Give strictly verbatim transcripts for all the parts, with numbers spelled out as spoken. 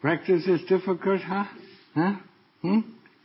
Practice is difficult, huh? Huh? Hmm?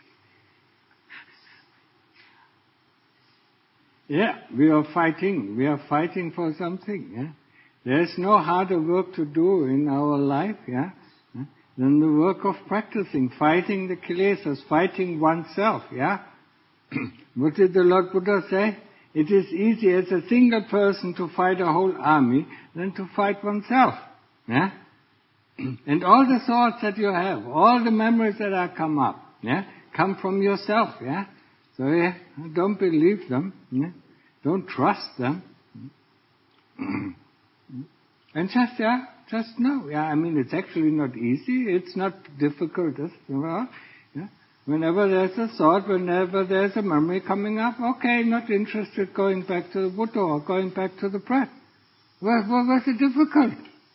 Yeah, we are fighting. We are fighting for something, yeah? There's no harder work to do in our life, yeah? Than the work of practicing, fighting the kilesas, fighting oneself, yeah? What did the Lord Buddha say? It is easier as a single person to fight a whole army than to fight oneself, yeah? And all the thoughts that you have, all the memories that are come up, yeah, come from yourself, yeah? So, yeah, don't believe them, yeah? Don't trust them. And just, yeah, just know, yeah, I mean, it's actually not easy, it's not difficult, you know, yeah? Whenever there's a thought, whenever there's a memory coming up, okay, not interested, going back to the Buddha or going back to the breath. What, what was it difficult?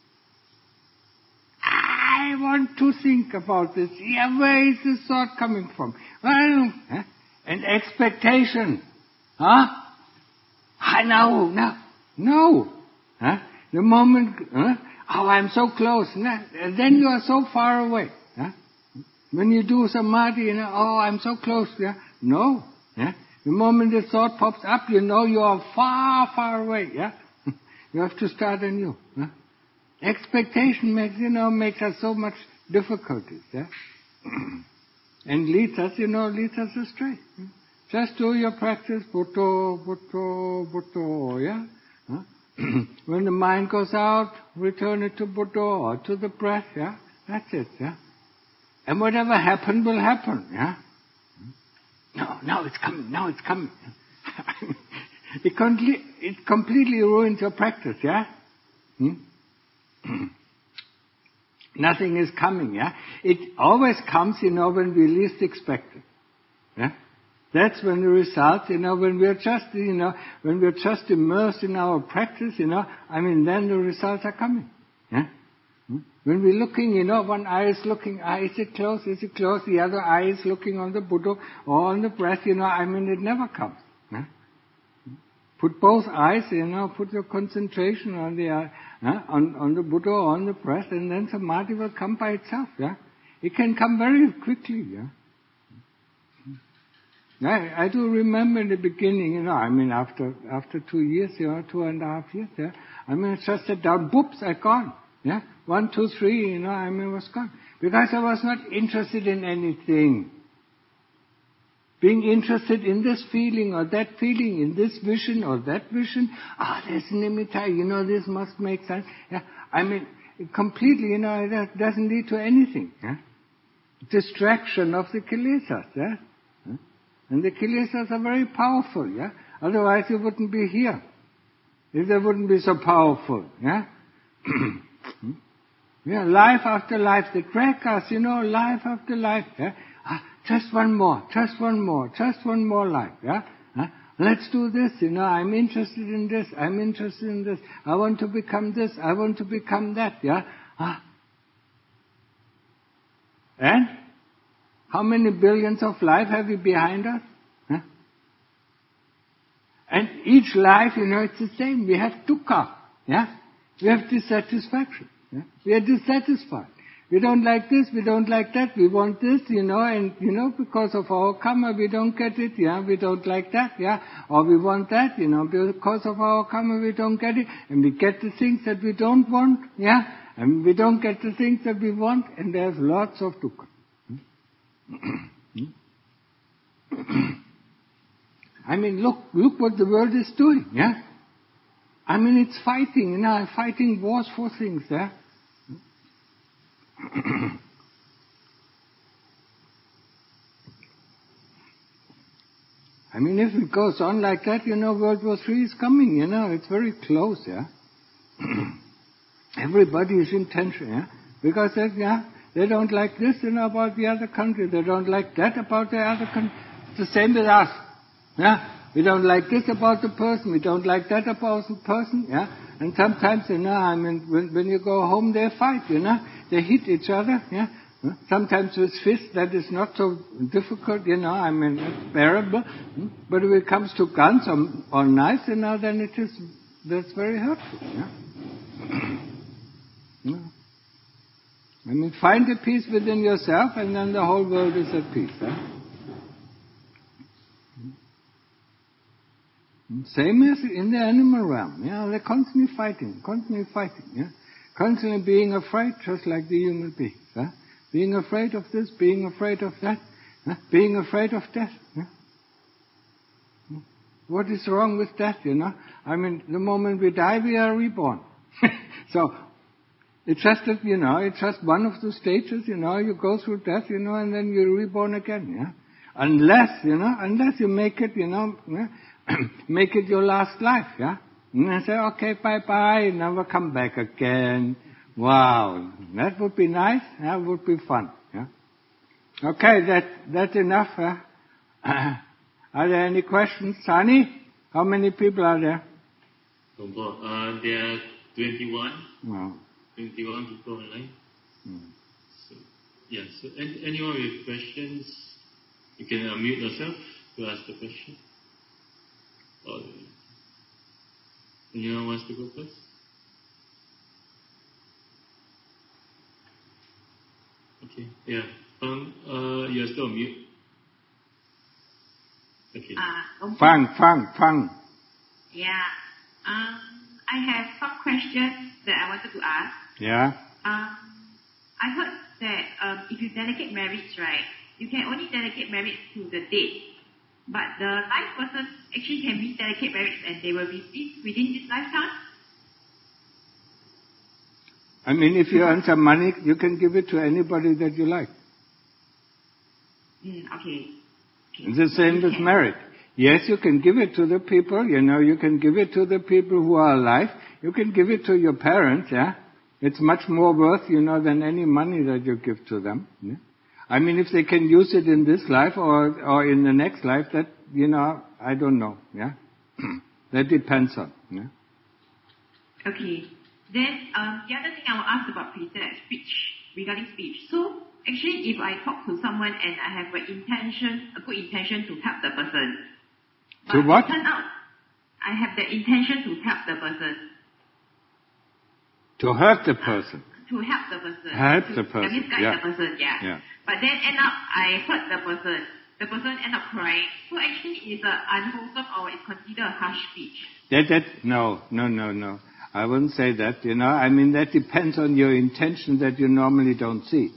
I want to think about this. Yeah, where is this thought coming from? Well, huh? And expectation. Huh? I know, no, no. Huh? The moment, huh? Oh, I'm so close. And then you are so far away. Huh? When you do samadhi, you know, oh, I'm so close. Yeah? No. Yeah? The moment the thought pops up, you know you are far, far away. Yeah? You have to start anew. Huh? Expectation makes, you know, makes us so much difficulties. Yeah? And leads us, you know, leads us astray. Yeah? Just do your practice, Buddha, Buddha, Buddha, yeah? Huh? When the mind goes out, return it to Buddha or to the breath, yeah? That's it, yeah? And whatever happened will happen, yeah? No, no, it's coming, now it's coming. it, com- it completely ruins your practice, yeah? Hmm? Nothing is coming, yeah? It always comes, you know, when we least expect it, yeah? That's when the results, you know, when we're just, you know, when we're just immersed in our practice, you know, I mean, then the results are coming, yeah? When we're looking, you know, one eye is looking, ah, is it close, is it close? The other eye is looking on the Buddha or on the breath, you know, I mean, it never comes. Huh? Put both eyes, you know, put your concentration on the eye, huh? on, on the Buddha or on the breath, and then samadhi will come by itself, yeah? It can come very quickly, yeah? I, I do remember in the beginning, you know, I mean, after, after two years, you know, two and a half years, yeah? I mean, it's just that down, boops, I gone. Yeah, one, two, three, you know, I mean, was gone. Because I was not interested in anything. Being interested in this feeling or that feeling, in this vision or that vision, ah, there's nimitta, you know, this must make sense. Yeah, I mean, completely, you know, that doesn't lead to anything. Yeah, distraction of the kilesas. Yeah, and the kilesas are very powerful. Yeah, otherwise you wouldn't be here. If they wouldn't be so powerful. Yeah. Yeah, life after life, they drag us, you know, life after life. Yeah? Ah, just one more, just one more, just one more life. Yeah, ah, let's do this. You know, I'm interested in this. I'm interested in this. I want to become this. I want to become that. Yeah, ah. And how many billions of life have we behind us? Huh? And each life, you know, it's the same. We have dukkha. Yeah, we have dissatisfaction. Yeah? We are dissatisfied. We don't like this, we don't like that, we want this, you know, and, you know, because of our karma, we don't get it, yeah, we don't like that, yeah, or we want that, you know, because of our karma, we don't get it, and we get the things that we don't want, yeah, and we don't get the things that we want, and there's lots of dukkha. I mean, look, look what the world is doing, yeah. I mean, it's fighting, you know, fighting wars for things, yeah. I mean, if it goes on like that, you know, World War Three is coming, you know, it's very close, yeah. Everybody is in tension, yeah, because they, yeah, they don't like this, you know, about the other country, they don't like that about the other country. It's the same with us, yeah. We don't like this about the person, we don't like that about the person, yeah. And sometimes, you know, I mean, when, when you go home, they fight, you know, they hit each other, yeah. Sometimes with fists, that is not so difficult, you know, I mean, it's bearable. But when it comes to guns or, or knives, you know, then it is, that's very hurtful, yeah. Yeah. I mean, find the peace within yourself and then the whole world is at peace. Huh? Same as in the animal realm. Yeah, they're constantly fighting, constantly fighting. Yeah, constantly being afraid, just like the human beings. Huh? Being afraid of this, being afraid of that, huh? Being afraid of death. Yeah? What is wrong with that? You know, I mean, the moment we die, we are reborn. So it's just that, you know, it's just one of the stages. You know, you go through death, you know, and then you're reborn again. Yeah, unless you know, unless you make it, you know. Yeah? Make it your last life, yeah? And I say, okay, bye-bye, never come back again. Wow, that would be nice, that would be fun, yeah? Okay, that, that's enough, huh? Are there any questions? Sani, how many people are there? Uh, there are twenty-one. Wow. twenty-one people online. Hmm. So, yeah, so any, anyone with questions, you can unmute yourself to ask the question. Or anyone wants to go first? Okay, yeah. Um, uh, you're still on mute. Okay. Uh, Fang, Fang, Fang. Yeah. Um, I have some questions that I wanted to ask. Yeah. Um, I heard that um, if you delegate marriage, right, you can only delegate marriage to the dead. But the life person actually can be delegate marriage and they will receive within this lifetime? I mean, if you earn some money, you can give it to anybody that you like. Mm, okay. okay. It's the same with marriage. Yes, you can give it to the people, you know, you can give it to the people who are alive. You can give it to your parents, yeah. It's much more worth, you know, than any money that you give to them. Yeah? I mean, if they can use it in this life or, or in the next life, that, you know, I don't know, yeah. That depends on, yeah. Okay. Then, um, the other thing I will ask about is that speech, regarding speech. So, actually, if I talk to someone and I have an intention, a good intention to help the person, but to what? it turns out I have the intention to help the person. To hurt the person. Uh, to help the person. Help to, the person. That means guide yeah. the person, yeah. yeah. But then end up I hurt the person. The person end up crying. So actually, it's a unwholesome or it's considered a harsh speech. That that no no no no. I wouldn't say that. You know, I mean that depends on your intention that you normally don't see.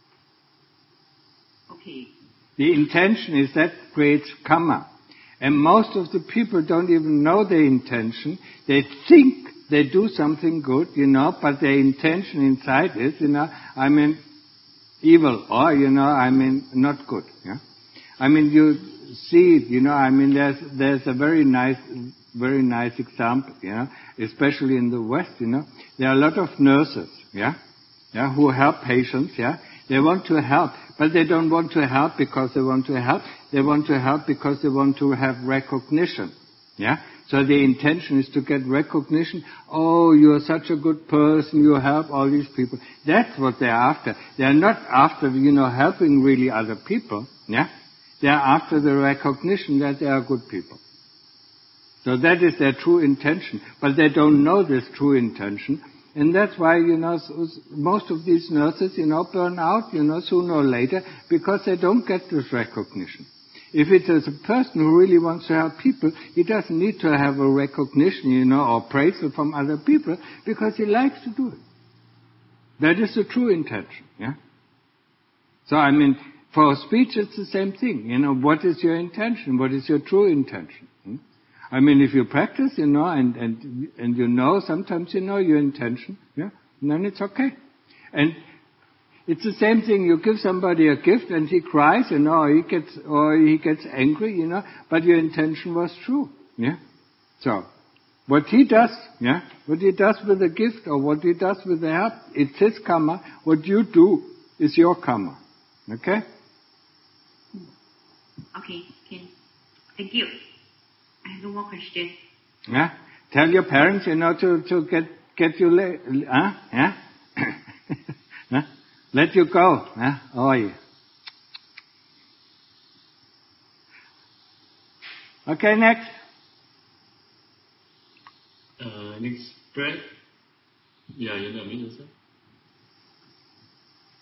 Okay. The intention is that creates karma. And most of the people don't even know their intention. They think they do something good, you know, but their intention inside is, you know, I mean, evil or, you know, I mean, not good, yeah. I mean, you see it, you know, I mean, there's, there's a very nice, very nice example, you know, especially in the West, you know. There are a lot of nurses, yeah, yeah, who help patients, yeah. They want to help, but they don't want to help because they want to help. They want to help because they want to have recognition, yeah. So the intention is to get recognition. Oh, you're such a good person. You help all these people. That's what they're after. They're not after, you know, helping really other people, yeah. They're after the recognition that they are good people. So that is their true intention. But they don't know this true intention. And that's why, you know, most of these nurses, you know, burn out, you know, sooner or later because they don't get this recognition. If it is a person who really wants to help people, he doesn't need to have a recognition, you know, or praise from other people because he likes to do it. That is the true intention, yeah? So, I mean, for speech, it's the same thing. You know, what is your intention? What is your true intention? Hmm? I mean, if you practice, you know, and, and, and you know, sometimes you know your intention, yeah, and then it's okay. And it's the same thing. You give somebody a gift and he cries, you know, or he gets, or he gets angry, you know, but your intention was true, yeah. So, what he does, yeah, what he does with the gift or what he does with the help, it's his karma. What you do is your karma, okay? Okay, okay. Thank you. I have no more questions. Yeah. Tell your parents, you know, to, to get, get you, la- huh? Yeah? Huh? Let you go, huh? Oh, yeah. Okay, next. Uh, next, Brad. Yeah, you're not me, yourself.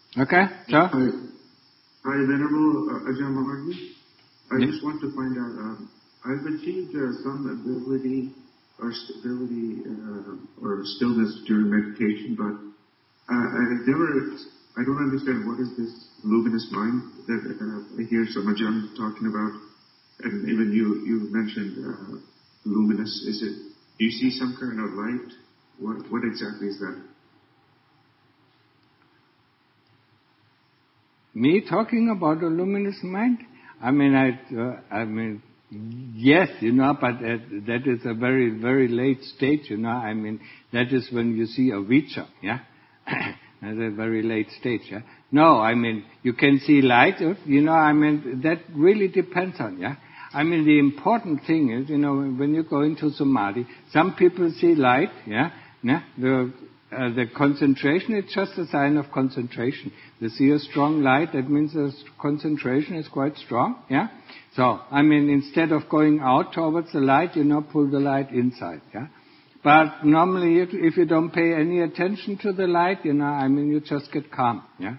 Okay, so? Hi, Hi Venerable uh, Ajahn Maharji. I Yeah. just want to find out, um, I've achieved uh, some ability or stability uh, or stillness during meditation, but uh, I've never, I don't understand what is this luminous mind that uh, I hear some Ajahn talking about, and even you, you mentioned uh, luminous. Is it, do you see some kind of light? What, what exactly is that? Me talking about a luminous mind? I mean, I, uh, I mean, yes, you know, but that, that is a very, very late stage, you know. I mean, that is when you see a Vicha, yeah. At a very late stage, yeah. No, I mean, you can see light, you know. I mean, that really depends on, yeah. I mean, the important thing is, you know, when you go into samadhi, some people see light, yeah. Yeah, the Uh, the concentration is just a sign of concentration. They see a strong light, that means the concentration is quite strong, yeah? So, I mean, instead of going out towards the light, you know, pull the light inside, yeah? But normally, if, if you don't pay any attention to the light, you know, I mean, you just get calm, yeah?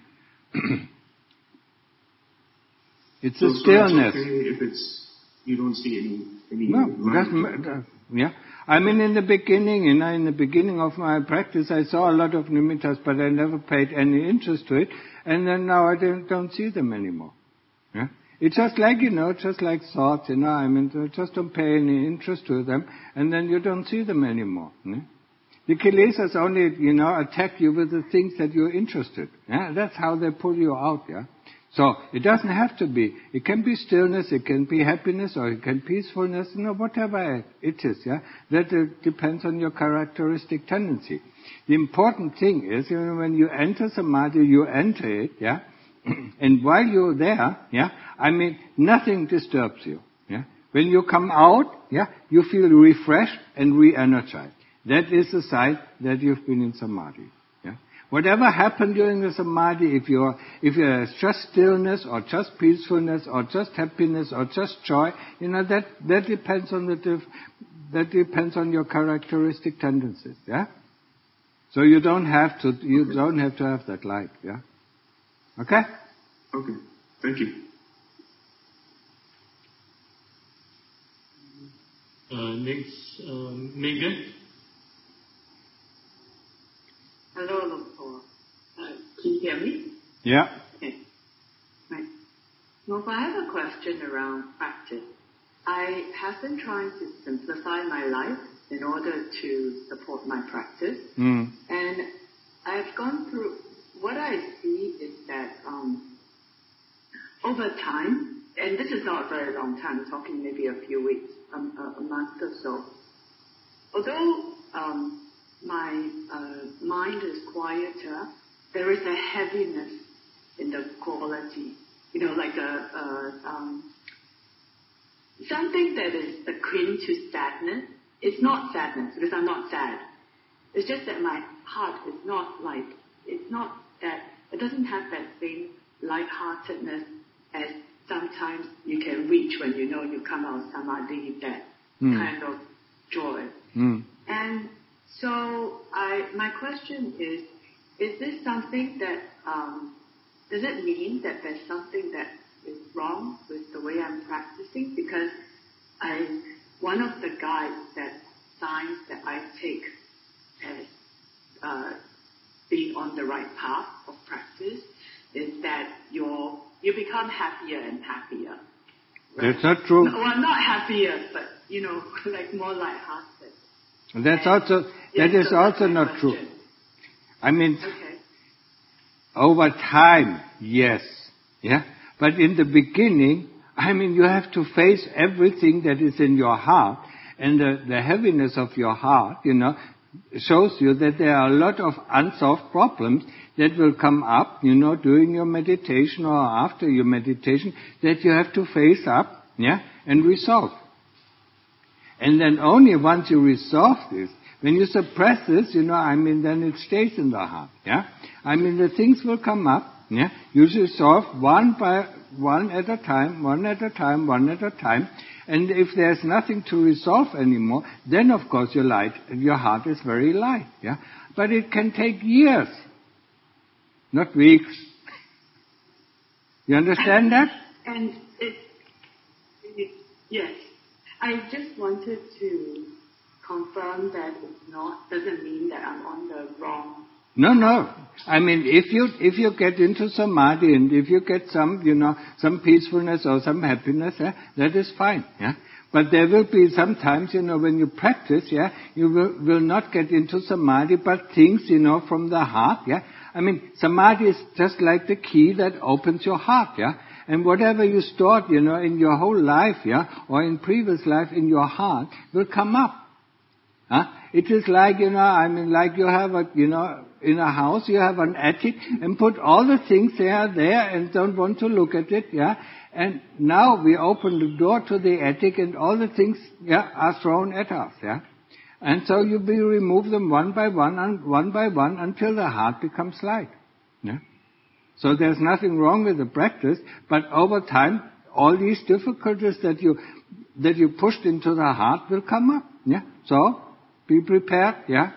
It's so, a stillness. So it's okay if it's, you don't see any, any No, light? doesn't matter, yeah? I mean, in the beginning, you know, in the beginning of my practice, I saw a lot of nimittas, but I never paid any interest to it. And then now I don't, don't see them anymore. Yeah? It's just like, you know, just like thoughts, you know, I mean, just don't pay any interest to them, and then you don't see them anymore. Yeah? The kilesas only, you know, attack you with the things that you're interested. Yeah? That's how they pull you out, yeah. So, it doesn't have to be. It can be stillness, it can be happiness, or it can be peacefulness, you know, whatever it is, yeah. That uh, depends on your characteristic tendency. The important thing is, you know, when you enter samadhi, you enter it, yeah. And while you're there, yeah, I mean, nothing disturbs you, yeah. When you come out, yeah, you feel refreshed and re-energized. That is the sign that you've been in samadhi. Whatever happened during the samadhi, if you're, if you're just stillness or just peacefulness or just happiness or just joy, you know, that, that depends on the, diff, that depends on your characteristic tendencies, yeah? So you don't have to, you okay. don't have to have that light, yeah? Okay? Okay. Thank you. Uh, next, um, Megan. Hello, Longpo. Uh, can you hear me? Yeah. Okay. Right. Well, I have a question around practice. I have been trying to simplify my life in order to support my practice. Mm. And I've gone through, what I see is that um, over time, and this is not a very long time, I'm talking maybe a few weeks, um, a, a month or so, although um, my uh, mind is quieter, there is a heaviness in the quality, you know, like a, a um, something that is akin to sadness. It's not sadness because I'm not sad. It's just that my heart is not like, it's not that, it doesn't have that same lightheartedness as sometimes you can reach when you know you come out of samadhi, that mm. kind of joy. Mm. And so I, my question is, is this something that, um, does it mean that there's something that is wrong with the way I'm practicing? Because I, one of the guides that signs that I take as uh, being on the right path of practice is that you're, you become happier and happier. Right? That's not true. No, well, not happier, but, you know, like more lighthearted. That's and, also, that yes, is so also not question. true. I mean, okay. over time, yes. Yeah? But in the beginning, I mean, you have to face everything that is in your heart, and the, the heaviness of your heart, you know, shows you that there are a lot of unsolved problems that will come up, you know, during your meditation or after your meditation that you have to face up, yeah, and resolve. And then only once you resolve this, when you suppress this, you know, I mean, then it stays in the heart, yeah? I mean, the things will come up, yeah? You resolve one by one at a time, one at a time, one at a time. And if there's nothing to resolve anymore, then of course your light, your heart is very light, yeah? But it can take years, not weeks, You understand that? And it, it, yes, I just wanted to confirm that it's not, doesn't mean that I'm on the wrong. No, no. I mean, if you, if you get into samadhi and if you get some, you know, some peacefulness or some happiness, yeah, that is fine, yeah. But there will be sometimes, you know, when you practice, yeah, you will, will not get into samadhi, but things, you know, from the heart, yeah. I mean, samadhi is just like the key that opens your heart, yeah. And whatever you stored, you know, in your whole life, yeah, or in previous life in your heart will come up. Huh? It is like, you know, I mean, like you have a, you know, in a house you have an attic and put all the things there, there and don't want to look at it, yeah. And now we open the door to the attic and all the things, yeah, are thrown at us, yeah. And so you will remove them one by one and one by one until the heart becomes light, yeah. So there's nothing wrong with the practice, but over time, all these difficulties that you, that you pushed into the heart will come up, yeah. So, be prepared, yeah.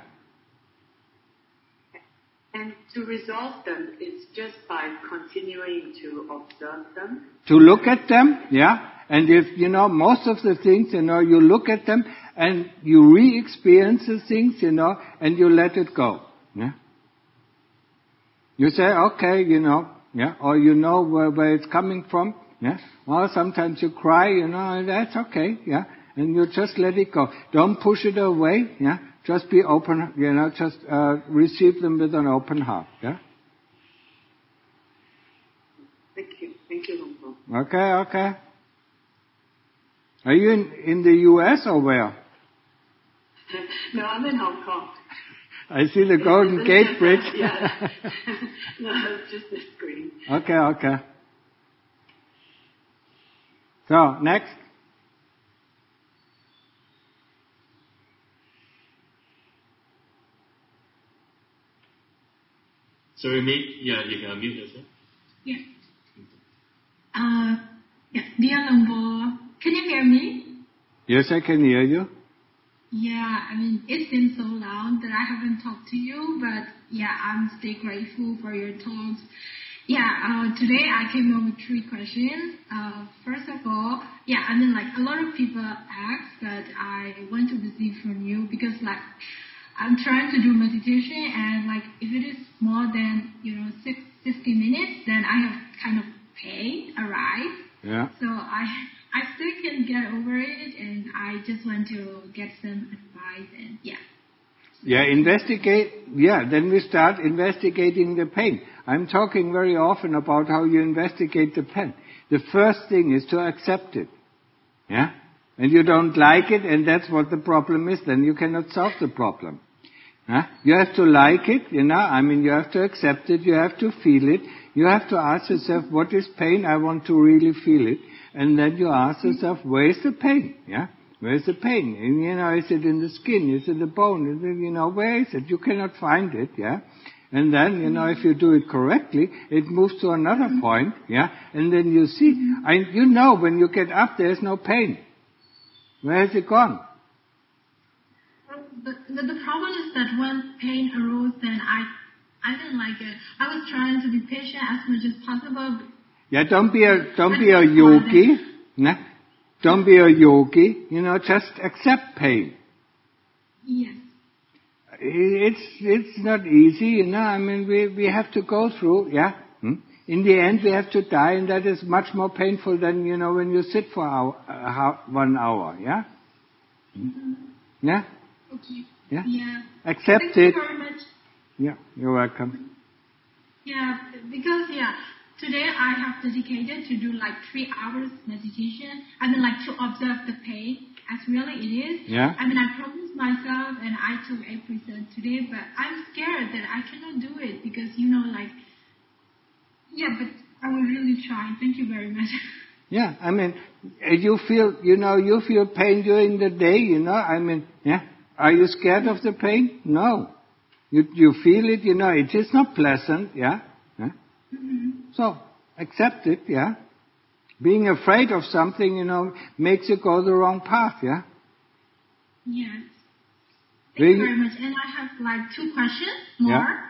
And to resolve them, it's just by continuing to observe them. To look at them, yeah. And if, you know, most of the things, you know, you look at them and you re-experience the things, you know, and you let it go, yeah. You say, okay, you know, yeah, or you know where, where it's coming from, yeah. Or sometimes you cry, you know, and that's okay, yeah. And you just let it go. Don't push it away, yeah. Just be open, you know, just uh, receive them with an open heart, yeah. Thank you. Thank you, Luang Por. Okay, okay. Are you in, in the U S or where? No, I'm in Hong Kong. I see the Golden Gate Bridge. Yeah. No, it's just the screen. Okay, okay. So, next. Sorry, mate. Yeah, you can unmute yourself. Yeah. Uh, yeah. Dear Luang Por, can you hear me? Yes, I can hear you. Yeah, I mean, it's been so long that I haven't talked to you, but yeah, I'm still grateful for your talks. Yeah, uh, today I came up with three questions. Uh, first of all, yeah, I mean, like a lot of people ask, but I want to receive from you because, like, I'm trying to do meditation, and like, if it is more than, you know, six, fifty minutes, then I have kind of pain arise. Yeah. So I, I still can get over it, and I just want to get some advice, and yeah. Yeah, investigate, yeah, then we start investigating the pain. I'm talking very often about how you investigate the pain. The first thing is to accept it. Yeah? And you don't like it, and that's what the problem is, then you cannot solve the problem. Huh? You have to like it, you know, I mean, you have to accept it, you have to feel it, you have to ask yourself, what is pain? I want to really feel it. And then you ask yourself, where is the pain? Yeah? Where is the pain? And, you know, is it in the skin? Is it the bone? Is it, you know, where is it? You cannot find it, yeah? And then, you know, if you do it correctly, it moves to another point, yeah? And then you see, I, you know, when you get up, there's no pain. Where has it gone? The, the, the problem is that when pain arose, then I, I didn't like it. I was trying to be patient as much as possible. Yeah, don't be a, don't be a yogi, nah? Don't be a yogi, you know, just accept pain. Yes. It's, it's not easy, you know, I mean, we, we have to go through, yeah? Hmm? In the end, we have to die, and that is much more painful than, you know, when you sit for hour, uh, one hour, yeah? Mm-hmm. Yeah? Okay. Yeah? Yeah. Accept Thank it. you very much. Yeah, you're welcome. Yeah, because, yeah, today I have dedicated to do like three hours meditation. I mean, like to observe the pain as really it is. Yeah. I mean, I promised myself and I took eight percent today, but I'm scared that I cannot do it because, you know, like, yeah, but I will really try. Thank you very much. Yeah, I mean, you feel, you know, you feel pain during the day, you know, I mean, yeah. Are you scared of the pain? No. You, you feel it, you know, it is not pleasant, yeah. yeah? Mm-hmm. So, accept it, yeah. Being afraid of something, you know, makes you go the wrong path, yeah. Yes. Thank Really? you very much. And I have like two questions more. Yeah.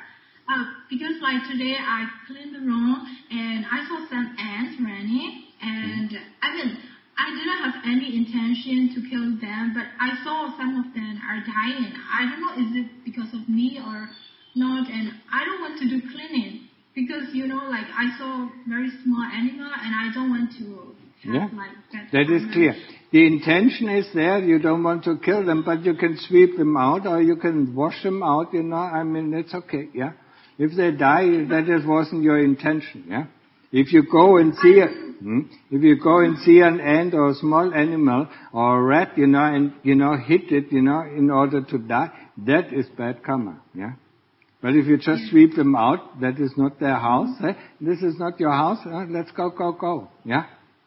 Uh, because like today I cleaned the room and I saw some ants running, and I mean I didn't have any intention to kill them, but I saw some of them are dying. I don't know, is it because of me or not? And I don't want to do cleaning because you know, like I saw very small animal and I don't want to have Yeah. like that. That is clear. The intention is there, you don't want to kill them, but you can sweep them out or you can wash them out, you know, I mean, it's okay, yeah. If they die, that is, wasn't your intention, yeah. If you go and see a, hmm, if you go and see an ant or a small animal or a rat, you know, and, you know, hit it, you know, in order to die, that is bad karma, yeah. But if you just sweep them out, that is not their house, eh? This is not your house, eh? Let's go, go, go, yeah.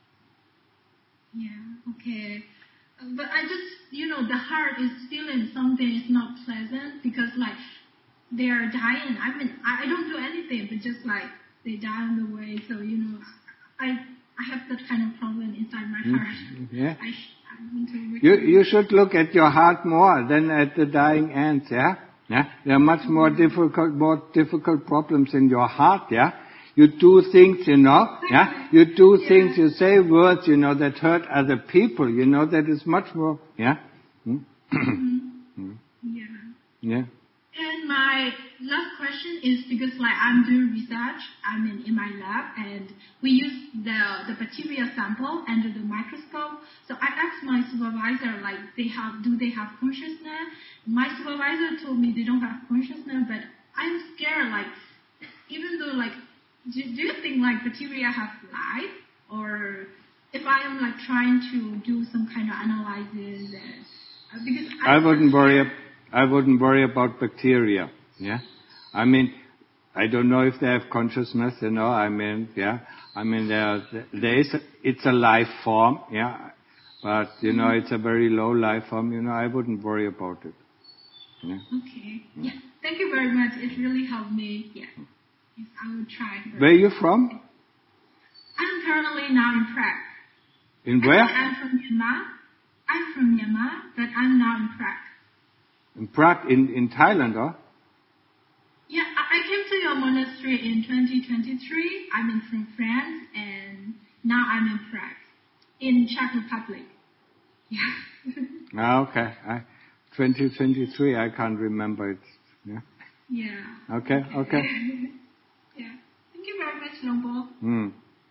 Yeah, okay. Uh, but I just, you know, the heart is feeling something is not pleasant because, like, they are dying. I mean, I, I don't do anything, but just, like, they die on the way. So, you know, I I have that kind of problem inside my heart. Yeah. I, I want to You, you should look at your heart more than at the dying ants, yeah? Yeah? There are much more difficult, more difficult problems in your heart, yeah? You do things, you know, yeah? You do Yeah. things, you say words, you know, that hurt other people, you know, that is much more, yeah? Hmm? Mm-hmm. Yeah. Yeah. And my last question is because like I'm doing research, I mean in my lab, and we use the the bacteria sample under the microscope. So I asked my supervisor like they have do they have consciousness? My supervisor told me they don't have consciousness, but I'm scared like even though like do, do you think like bacteria have life, or if I am like trying to do some kind of analysis and uh, because I I'm wouldn't worry. scared. I wouldn't worry about bacteria. Yeah, I mean, I don't know if they have consciousness. You know, I mean, yeah, I mean, there, there is. A, it's a life form. Yeah, but you know, it's a very low life form. You know, I wouldn't worry about it. Yeah. Okay. Yeah. Thank you very much. It really helped me. Yeah. Yes, I will try. Where are you from? I'm currently now in Prague. In where? Actually, I'm from Myanmar. I'm from Myanmar, but I'm now in Prague. In Prague, in, in Thailand, or? Yeah, I, I came to your monastery in twenty twenty-three. I'm in from France, and now I'm in Prague, in Czech Republic. Yeah. Ah, okay. I, twenty twenty-three, I can't remember it. Yeah. Yeah. Okay, okay. Yeah. Thank you very much, Lombo. Hmm.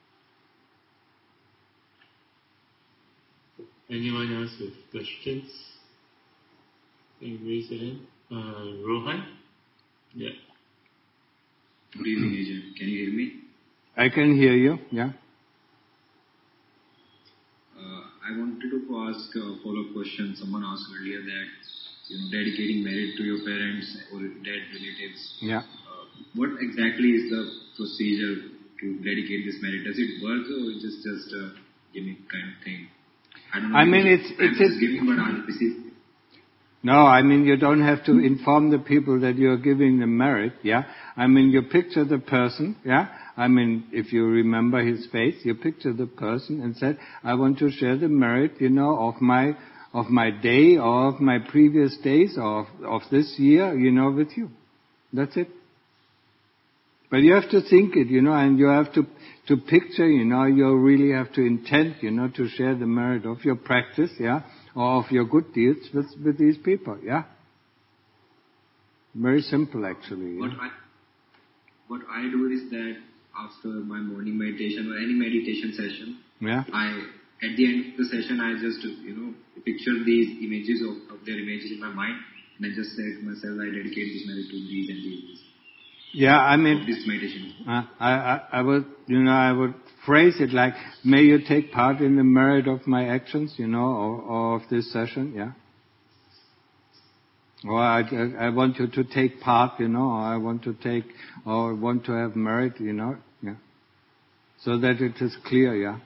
Anyone else with questions? Can you raise your hand? Uh, Rohan? Yeah. Good evening, Agent. Can you hear me? I can hear you, yeah. Uh, I wanted to ask a follow-up question. Someone asked earlier that, you know, dedicating merit to your parents or dead relatives. Yeah. Uh, what exactly is the procedure to dedicate this merit? Does it work or is it just a gimmick kind of thing? I don't know. I mean, it's, I'm it's, just giving, but I'll receive. No, I mean, you don't have to inform the people that you're giving them merit, yeah? I mean, you picture the person, yeah? I mean, if you remember his face, you picture the person and said, I want to share the merit, you know, of my, of my day or of my previous days or of, of this year, you know, with you. That's it. But you have to think it, you know, and you have to, to picture, you know, you really have to intend, you know, to share the merit of your practice, yeah? Or of your good deeds with, with these people, yeah? Very simple, actually. Yeah? What I, what I do is that after my morning meditation or any meditation session, Yeah? I, at the end of the session, I just, you know, picture these images of, of their images in my mind, and I just say to myself, I dedicate this merit to these and these. Yeah, I mean, Of this meditation. uh, I, I, I would, you know, I would phrase it like, may you take part in the merit of my actions, you know, or, or of this session, yeah? Or I, I want you to take part, you know, or I want to take, or want to have merit, you know, yeah? So that it is clear, yeah?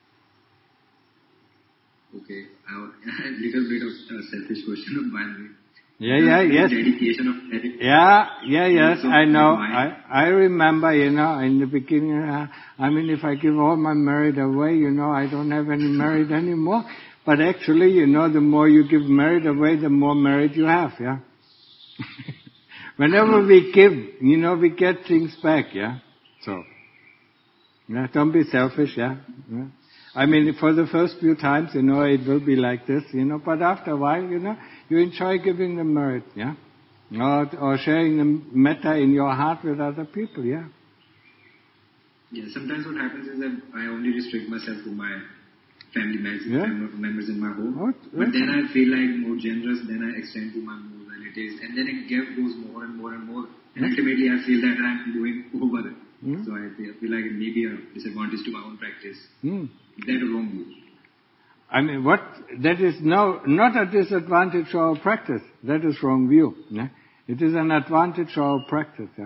Okay. I, a little bit of a selfish question, by the way. Yeah, yeah, yes. Dedication of merit. Yeah, yeah, yes, So, I know. my- I, I remember, you know, in the beginning, uh, I mean, if I give all my merit away, you know, I don't have any merit anymore. But actually, you know, the more you give merit away, the more merit you have, yeah? Whenever we give, you know, we get things back, yeah? So, yeah, don't be selfish, yeah? yeah? I mean, for the first few times, you know, it will be like this, you know, but after a while, you know, you enjoy giving the merit, yeah? Or, or sharing the metta in your heart with other people, yeah? Yeah, sometimes what happens is that I only restrict myself to my family members, Yeah. family members in my home. What? But then I feel like more generous, then I extend to my more relatives, and then it give, goes more and more and more. And Yeah. ultimately I feel that I'm doing over it. Hmm. So I feel, I feel like it may be a disadvantage to my own practice. Hmm. Is that a wrong view? I mean, what, that is no, not a disadvantage to our practice. That is wrong view. Yeah? It is an advantage to our practice. Yeah?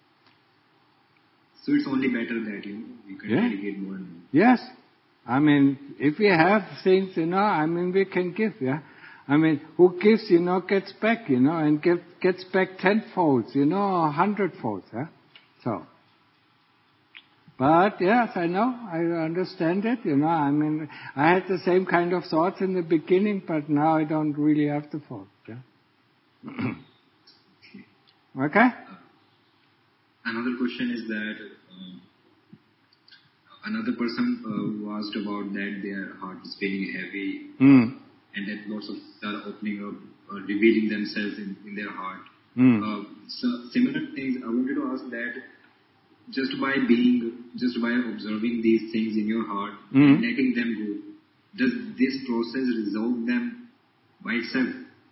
So it's only better that, you know, we can Yeah. dedicate more and more. Yes. I mean, if we have things, you know, I mean, we can give, yeah. I mean, who gives, you know, gets back, you know, and get, gets back tenfold, you know, or hundredfold, yeah. So. But yes, I know, I understand it, you know, I mean, I had the same kind of thoughts in the beginning, but now I don't really have the thoughts, yeah. Okay? Another question is that um, another person uh, who asked about that their heart is feeling heavy Mm. and that lots of are opening up, uh, revealing themselves in, in their heart. Mm. Uh, so similar things, I wanted to ask that just by being, just by observing these things in your heart Mm. and letting them go, does this process resolve them by itself?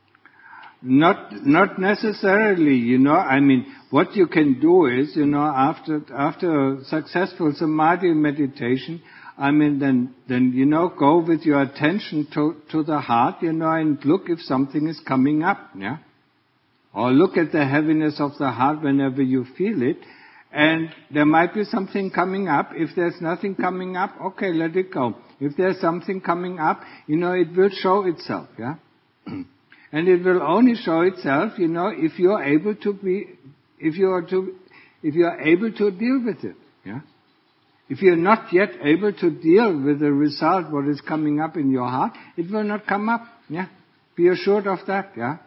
Not, not necessarily, you know, I mean, what you can do is, you know, after, after a successful samadhi meditation, I mean, then, then, you know, go with your attention to, to the heart, you know, and look if something is coming up, yeah? Or look at the heaviness of the heart whenever you feel it, and there might be something coming up. If there's nothing coming up, okay, let it go. If there's something coming up, you know, it will show itself, yeah? And it will only show itself, you know, if you are able to be, if you are to, if you are able to deal with it, yeah. If you are not yet able to deal with the result, what is coming up in your heart, it will not come up, yeah. Be assured of that, yeah.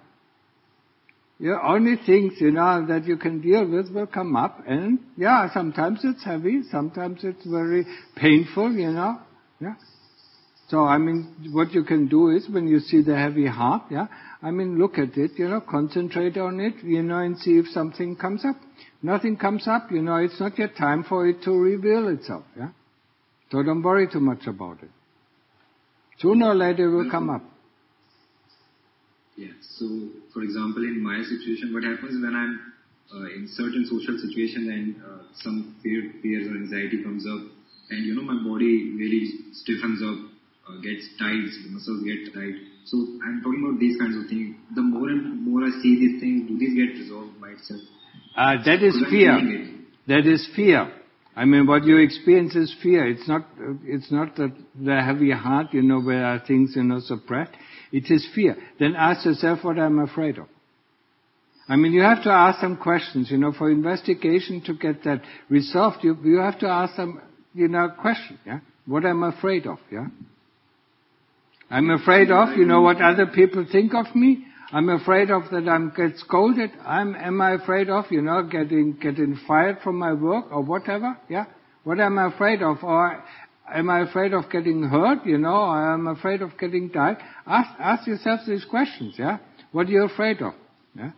Your only things, you know, that you can deal with will come up, and yeah, sometimes it's heavy, sometimes it's very painful, you know, yeah. So, I mean, what you can do is, when you see the heavy heart, yeah, I mean, look at it, you know, concentrate on it, you know, and see if something comes up. Nothing comes up, you know, it's not yet time for it to reveal itself, yeah. So don't worry too much about it. Sooner or later it will come up. Yeah, so, for example, in my situation, what happens when I'm uh, in certain social situations and uh, some fear, fears or anxiety comes up, and, you know, my body really stiffens up, Uh, gets tight, the muscles get tight. So I'm talking about these kinds of things. The more and more I see these things, do these get resolved by itself? Uh, that is Because I'm fear. feeling it. That is fear. I mean, what you experience is fear. It's not, uh, it's not that the heavy heart, you know, where are things, you know, suppressed. It is fear. Then ask yourself what I'm afraid of. I mean, you have to ask some questions, you know, for investigation to get that resolved. You, you have to ask some, you know, question, yeah? What I'm afraid of, yeah? I'm afraid of, you know, what other people think of me. I'm afraid of that I'm get scolded. I'm, am I afraid of, you know, getting, getting fired from my work or whatever, yeah? What am I afraid of? Or am I afraid of getting hurt, you know, or am I afraid of getting died? Ask, ask yourself these questions, yeah? What are you afraid of, yeah?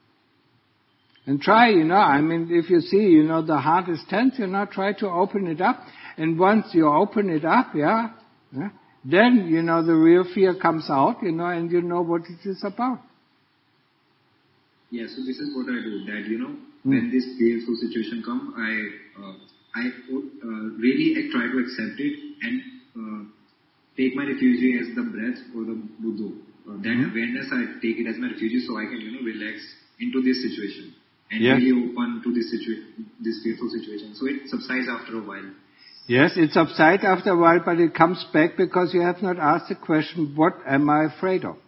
And try, you know, I mean, if you see, you know, the heart is tense, you know, try to open it up. And once you open it up, yeah, yeah, then, you know, the real fear comes out, you know, and you know what it is about. Yeah, so this is what I do, that, you know, Mm. when this fearful situation come, I, uh, I uh, really I try to accept it and uh, take my refuge as the breath or the Buddha. Uh, that Mm. awareness, I take it as my refuge so I can, you know, relax into this situation and Yes. really open to this situation, this fearful situation. So it subsides after a while. Yes, it subsides after a while, but it comes back because you have not asked the question, what am I afraid of?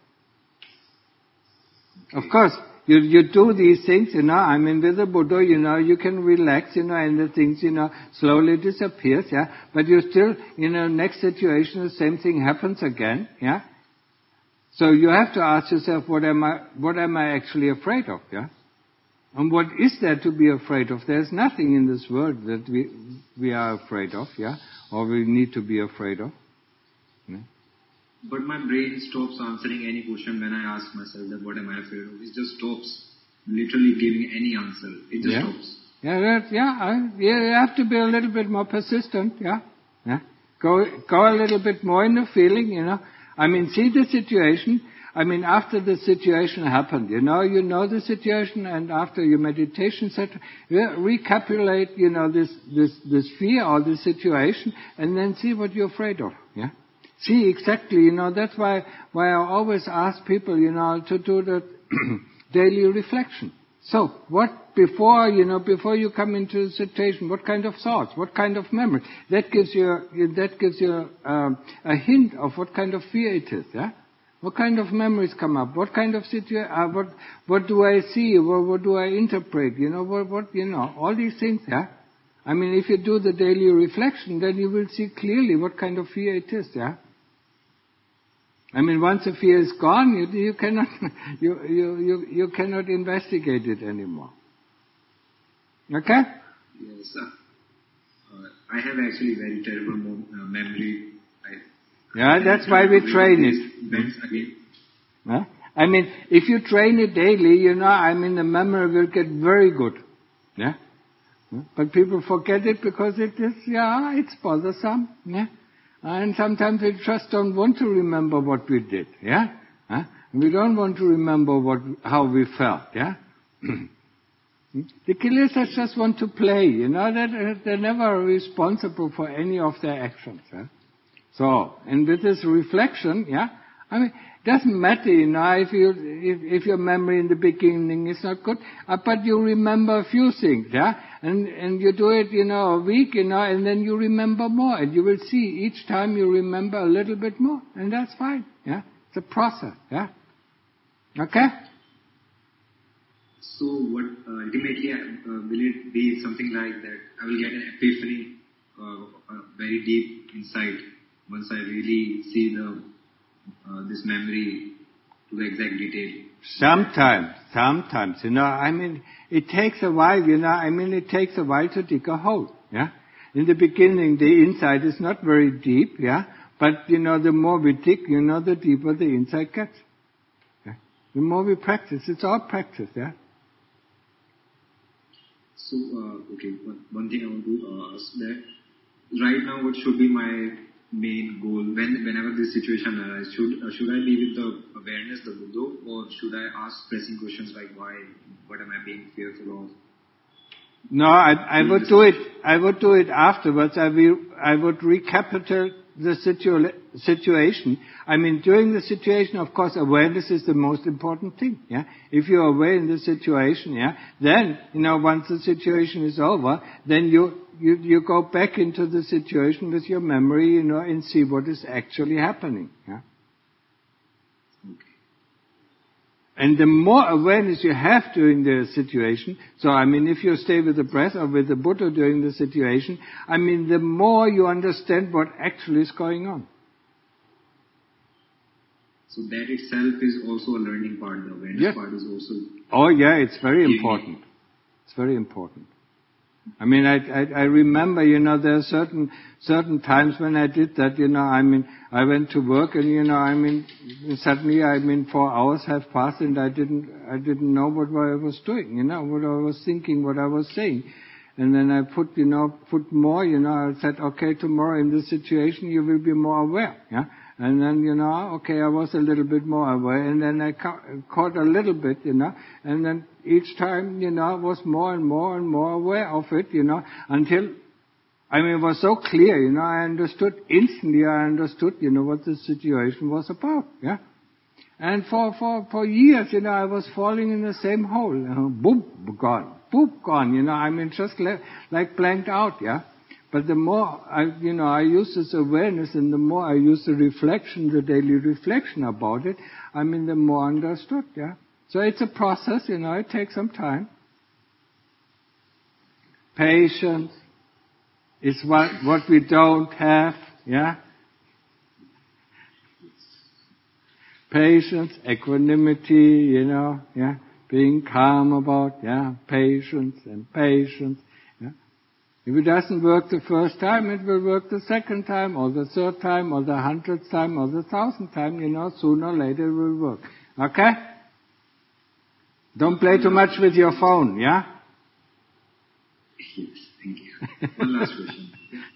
Of course, you, you do these things, you know, I mean, with the Buddha, you know, you can relax, you know, and the things, you know, slowly disappears, yeah, but you still, you know, next situation, the same thing happens again, yeah. So you have to ask yourself, what am I, what am I actually afraid of, yeah? And what is there to be afraid of? There's nothing in this world that we we are afraid of, yeah, or we need to be afraid of. Yeah? But my brain stops answering any question when I ask myself that what am I afraid of? It just stops literally giving any answer. It just yeah. stops. Yeah, that, yeah, I, yeah, you have to be a little bit more persistent, yeah. Yeah. Go go a little bit more in the feeling, you know. I mean, see the situation. I mean, after the situation happened, you know, you know the situation, and after your meditation set, recapitulate, you know, this this this fear or this situation, and then see what you're afraid of, yeah. See exactly, you know. That's why why I always ask people, you know, to do the daily reflection. So, what before, you know, before you come into the situation, what kind of thoughts, what kind of memory? That gives you, that gives you um, a hint of what kind of fear it is, yeah? What kind of memories come up? What kind of situation, uh, what, what do I see? What, what do I interpret? You know, what, what, you know, all these things, yeah? I mean, if you do the daily reflection, then you will see clearly what kind of fear it is, yeah? I mean, once the fear is gone, you, you cannot, you, you, you, you cannot investigate it anymore. Okay? Yes, sir. Uh, I have actually very terrible mo- uh, memory. I, yeah, I that's why we train it. Events again. Huh? I mean, if you train it daily, you know, I mean, the memory will get very good. Yeah? But people forget it because it is, yeah, it's bothersome. Yeah? And sometimes we just don't want to remember what we did, yeah? Huh? We don't want to remember what how we felt, yeah? The Kilesas just want to play, you know, that they're never responsible for any of their actions, yeah? So, and with this reflection, yeah, I mean, it doesn't matter, you know, if you if, if your memory in the beginning is not good, uh, but you remember a few things, yeah, and and you do it, you know, a week, you know, and then you remember more, and you will see each time you remember a little bit more, and that's fine, yeah. It's a process, yeah. Okay. So, what uh, ultimately uh, will it be something like that? I will get an epiphany, uh, uh, very deep insight once I really see the. Uh, this memory to the exact detail. Sometimes, sometimes, you know, I mean, it takes a while, you know, I mean, it takes a while to dig a hole, yeah. In the beginning, the inside is not very deep, yeah, but, you know, the more we dig, you know, the deeper the inside gets. Yeah? The more we practice, it's all practice, yeah. So, uh, okay, one thing I want to uh, ask that, right now, what should be my main goal when whenever this situation arises? Should uh, should I be with the awareness, the Buddha, or should I ask pressing questions like why, what am I being fearful of? No, I, I would do it. I would do it afterwards. I will. I would recapitulate the situa- situation. I mean, during the situation, of course, awareness is the most important thing. Yeah. If you're aware in the situation, yeah, then you know once the situation is over, then you you you go back into the situation with your memory, you know, and see what is actually happening. Yeah. And the more awareness you have during the situation, so I mean if you stay with the breath or with the Buddha during the situation, I mean the more you understand what actually is going on. So that itself is also a learning part, the awareness yes. part is also... Oh yeah, it's very important. It's very important. I mean, I, I, I remember, you know, there are certain, certain times when I did that, you know, I mean, I went to work and, you know, I mean, suddenly, I mean, four hours have passed and I didn't, I didn't know what I was doing, you know, what I was thinking, what I was saying. And then I put, you know, put more, you know, I said, okay, tomorrow in this situation you will be more aware, yeah. And then, you know, okay, I was a little bit more aware, and then I ca- caught a little bit, you know, and then each time, you know, I was more and more and more aware of it, you know, until, I mean, it was so clear, you know, I understood instantly, I understood, you know, what the situation was about, yeah. And for, for, for years, you know, I was falling in the same hole, you know, boom, gone, boom, gone, you know, I mean, just le- like blanked out, yeah. But the more I, you know, I use this awareness, and the more I use the reflection, the daily reflection about it, I mean, the more understood, yeah. So it's a process, you know, it takes some time. Patience is what, what we don't have, yeah. Patience, equanimity, you know, yeah. being calm about, yeah, patience and patience. Yeah. If it doesn't work the first time, it will work the second time, or the third time, or the hundredth time, or the thousandth time. You know, sooner or later it will work. Okay? Don't play too much with your phone. Yeah. Yes, thank you. One last question.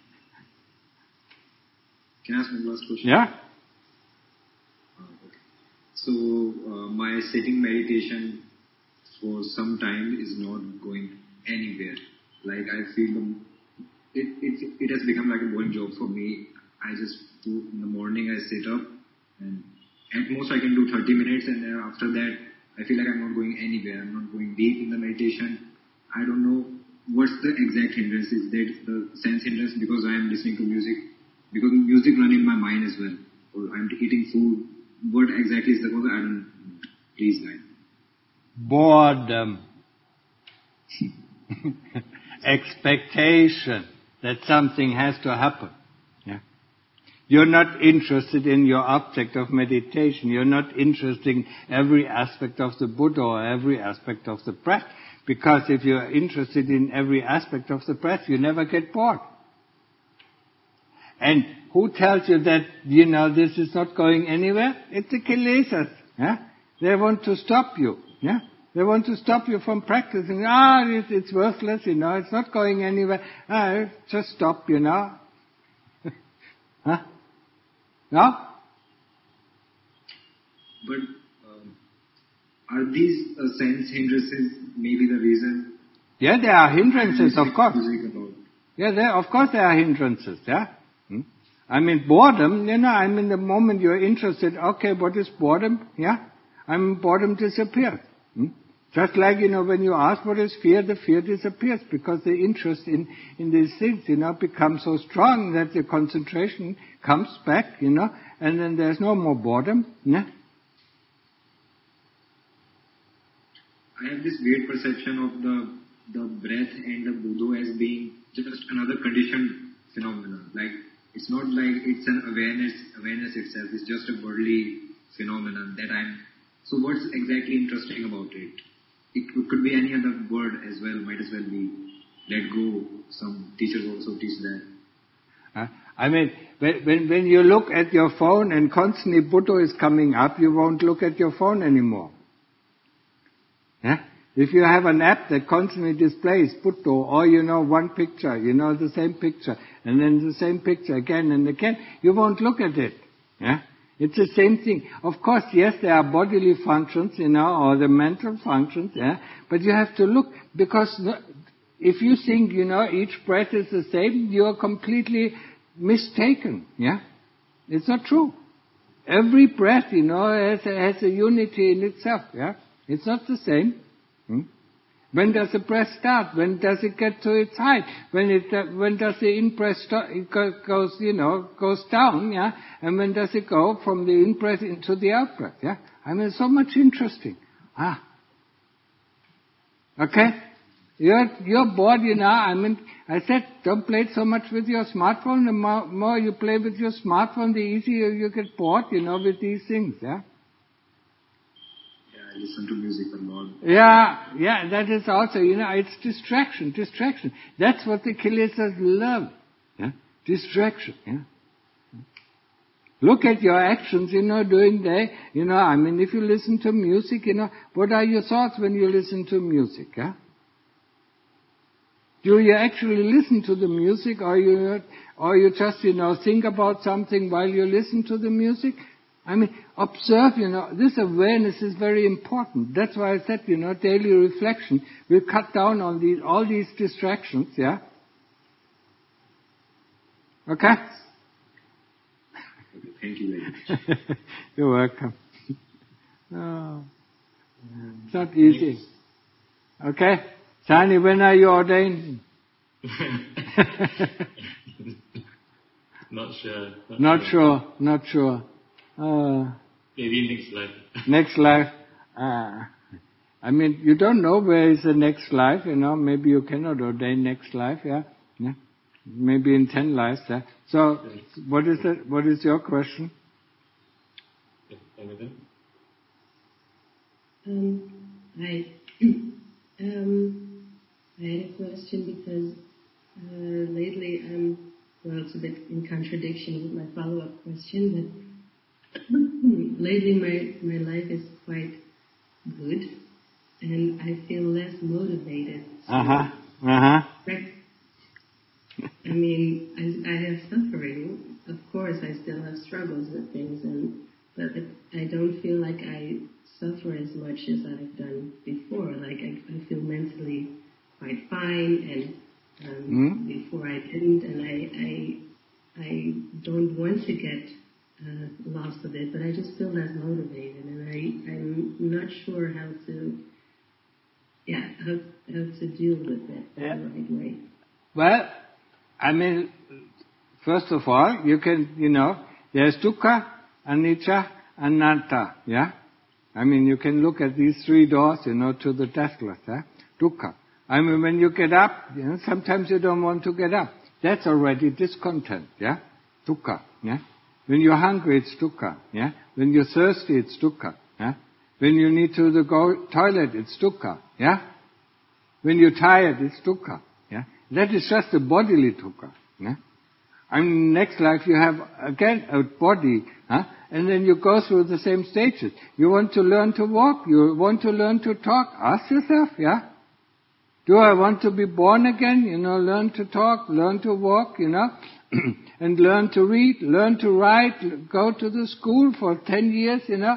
Can I ask one last question? Yeah. Uh, okay. So, uh, my sitting meditation for some time is not going anywhere. Like, I feel the, it, it, it has become like a boring job for me. I just do, in the morning I sit up, and at most I can do thirty minutes, and then after that I feel like I'm not going anywhere. I'm not going deep in the meditation. I don't know what's the exact hindrance. Is that the sense hindrance because I am listening to music? Because music runs in my mind as well. Or I'm eating food. What exactly is the cause? I don't know. Please guide. Boredom. Expectation that something has to happen. Yeah. You're not interested in your object of meditation. You're not interested in every aspect of the Buddha or every aspect of the breath. Because if you're interested in every aspect of the breath, you never get bored. And who tells you that, you know, this is not going anywhere? It's the kilesas. Yeah? They want to stop you. Yeah? They want to stop you from practicing. Ah, it's, it's worthless, you know, it's not going anywhere. Ah, just stop, you know. Huh? No? But um, are these uh, sense hindrances maybe the reason? Yeah, there are hindrances, of course. About? Yeah, there, of course there are hindrances, yeah. Hmm? I mean, boredom, you know, I mean, the moment you're interested, okay, what is boredom? Yeah? I mean, boredom disappears. Hmm? Just like, you know, when you ask what is fear, the fear disappears because the interest in, in these things, you know, becomes so strong that the concentration comes back, you know, and then there's no more boredom. Yeah? I have this weird perception of the the breath and the Buddha as being just another conditioned phenomenon. Like, it's not like it's an awareness, awareness itself. It's just a bodily phenomenon that I'm... So what's exactly interesting about it? It could be any other word as well, might as well be let go. Some teachers also teach that. Uh, I mean, when, when, when you look at your phone and constantly Buddha is coming up, you won't look at your phone anymore. Yeah? If you have an app that constantly displays Buddha, or you know, one picture, you know, the same picture, and then the same picture again and again, you won't look at it. Yeah? It's the same thing. Of course, yes, there are bodily functions, you know, or the mental functions, yeah, but you have to look, because if you think, you know, each breath is the same, you are completely mistaken, yeah? It's not true. Every breath, you know, has a, has a unity in itself, yeah? It's not the same. Hmm? When does the breath start? When does it get to its height? When it, uh, when does the in-breath start, it goes, you know, goes down, yeah? And when does it go from the in-breath into the out-breath, yeah? I mean, so much interesting. Ah. Okay? You're, you're bored, you know, I mean, I said, don't play so much with your smartphone. The more, more you play with your smartphone, the easier you get bored, you know, with these things, yeah? I listen to music a lot. Yeah, yeah, that is also, you know, it's distraction, distraction. That's what the kilesas love. Yeah? Distraction, yeah. Look at your actions, you know, during the day. You know, I mean, if you listen to music, you know, what are your thoughts when you listen to music, yeah? Do you actually listen to the music, or you, or you just, you know, think about something while you listen to the music? I mean, observe, you know, this awareness is very important. That's why I said, you know, daily reflection will cut down on these, all these distractions, yeah? Okay? Thank you very much. You're welcome. Oh, it's not easy. Okay? Sani, when are you ordained? Not sure. Not, not sure. sure. Not sure. Uh, Maybe next life. Next life. Uh, I mean, you don't know where is the next life, you know. Maybe you cannot ordain next life, yeah. yeah? Maybe in ten lives, yeah. So, yes. what is it? What is your question? Yeah, Um, Hi. um, I had a question because uh, lately I'm, well, it's a bit in contradiction with my follow-up question, but lately my, my life is quite good and I feel less motivated. So Uh-huh. Uh-huh. I mean, I, I have suffering. Of course, I still have struggles with things, and but I don't feel like I suffer as much as I've done before. Like I, I feel mentally quite fine, and um, Mm. before I didn't, and I I I don't want to get uh, lost of it, but I just feel less motivated, and I I'm not sure how to yeah how how to deal with it Yeah. the right way. Well, I mean, first of all, you can, you know, there's dukkha, anicca, anatta, yeah? I mean, you can look at these three doors, you know, to the deathless, yeah? Dukkha. I mean, when you get up, you know, sometimes you don't want to get up. That's already discontent, yeah? Dukkha, yeah? When you're hungry, it's dukkha, yeah? When you're thirsty, it's dukkha, yeah? When you need to the go toilet, it's dukkha, yeah? When you're tired, it's dukkha, yeah? That is just a bodily dukkha, yeah? I mean, next life you have again a body, huh? And then you go through the same stages. You want to learn to walk, you want to learn to talk, ask yourself, yeah? Do I want to be born again? You know, learn to talk, learn to walk, you know, and learn to read, learn to write, go to the school for ten years, you know?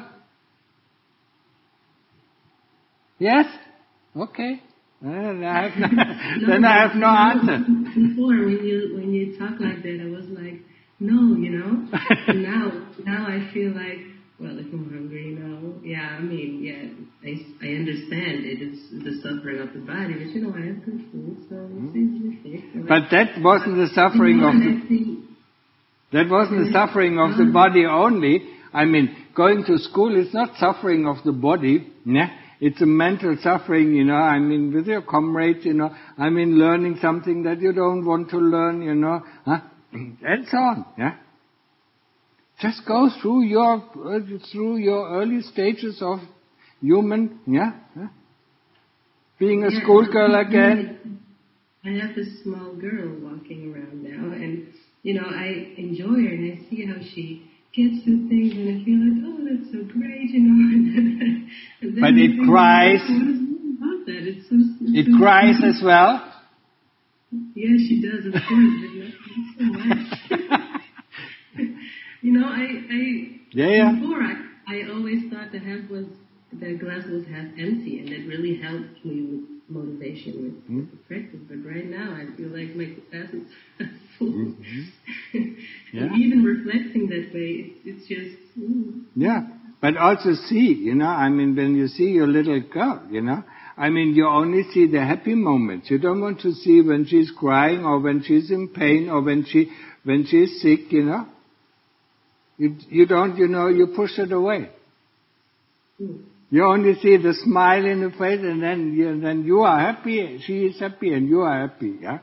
Yes? Okay. Then I have no, No, then I have no answer. Before, when you when you talk like that, I was like, no, you know. And now, now I feel like, well, if I'm hungry, you know, yeah, I mean, yeah, I, I understand it is the suffering of the body, but you know, I have good food, so it's easily fixed. But that wasn't the suffering of the, that wasn't the suffering of the body only. I mean, going to school is not suffering of the body, yeah. It's a mental suffering, you know, I mean, with your comrades, you know, I mean, learning something that you don't want to learn, you know, huh? And so on, yeah. Just go through your, uh, through your early stages of human, yeah, yeah? Being a Yeah, schoolgirl again. I have this small girl walking around now, and, you know, I enjoy her, and I see how she gets to things, and I feel like, oh, that's so great, you know. And then But I it think, cries. what is about that? It's so, it's It so cries sweet. as well. Yeah, she does, of course, but not so much. You know, I, I Yeah, yeah. before I, I always thought the half was, the glass was half empty, and it really helped me with motivation with, Mm-hmm. with the practice. But right now, I feel like my glass is full. Mm-hmm. Yeah. And even reflecting that way, it's, it's just. Mm. Yeah, but also see, you know, I mean, when you see your little girl, you know, I mean, you only see the happy moments. You don't want to see when she's crying or when she's in pain or when she, when she's sick, you know. You, you don't, you know, you push it away. Mm. You only see the smile in the face, and then you, then you are happy, she is happy, and you are happy, yeah.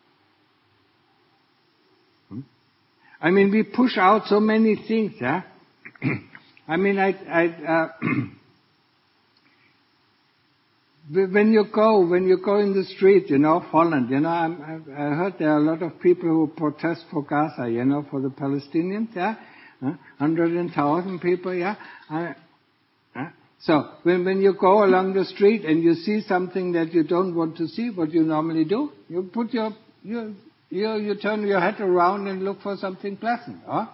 Hmm? I mean, we push out so many things, yeah. I mean, I, I, uh, when you go, when you go in the street, you know, Holland, you know, I'm, I, I heard there are a lot of people who protest for Gaza, you know, for the Palestinians, yeah, huh? hundred and thousand people, yeah. I, huh? So when when you go along the street and you see something that you don't want to see, what you normally do, you put your you you you turn your head around and look for something pleasant, huh?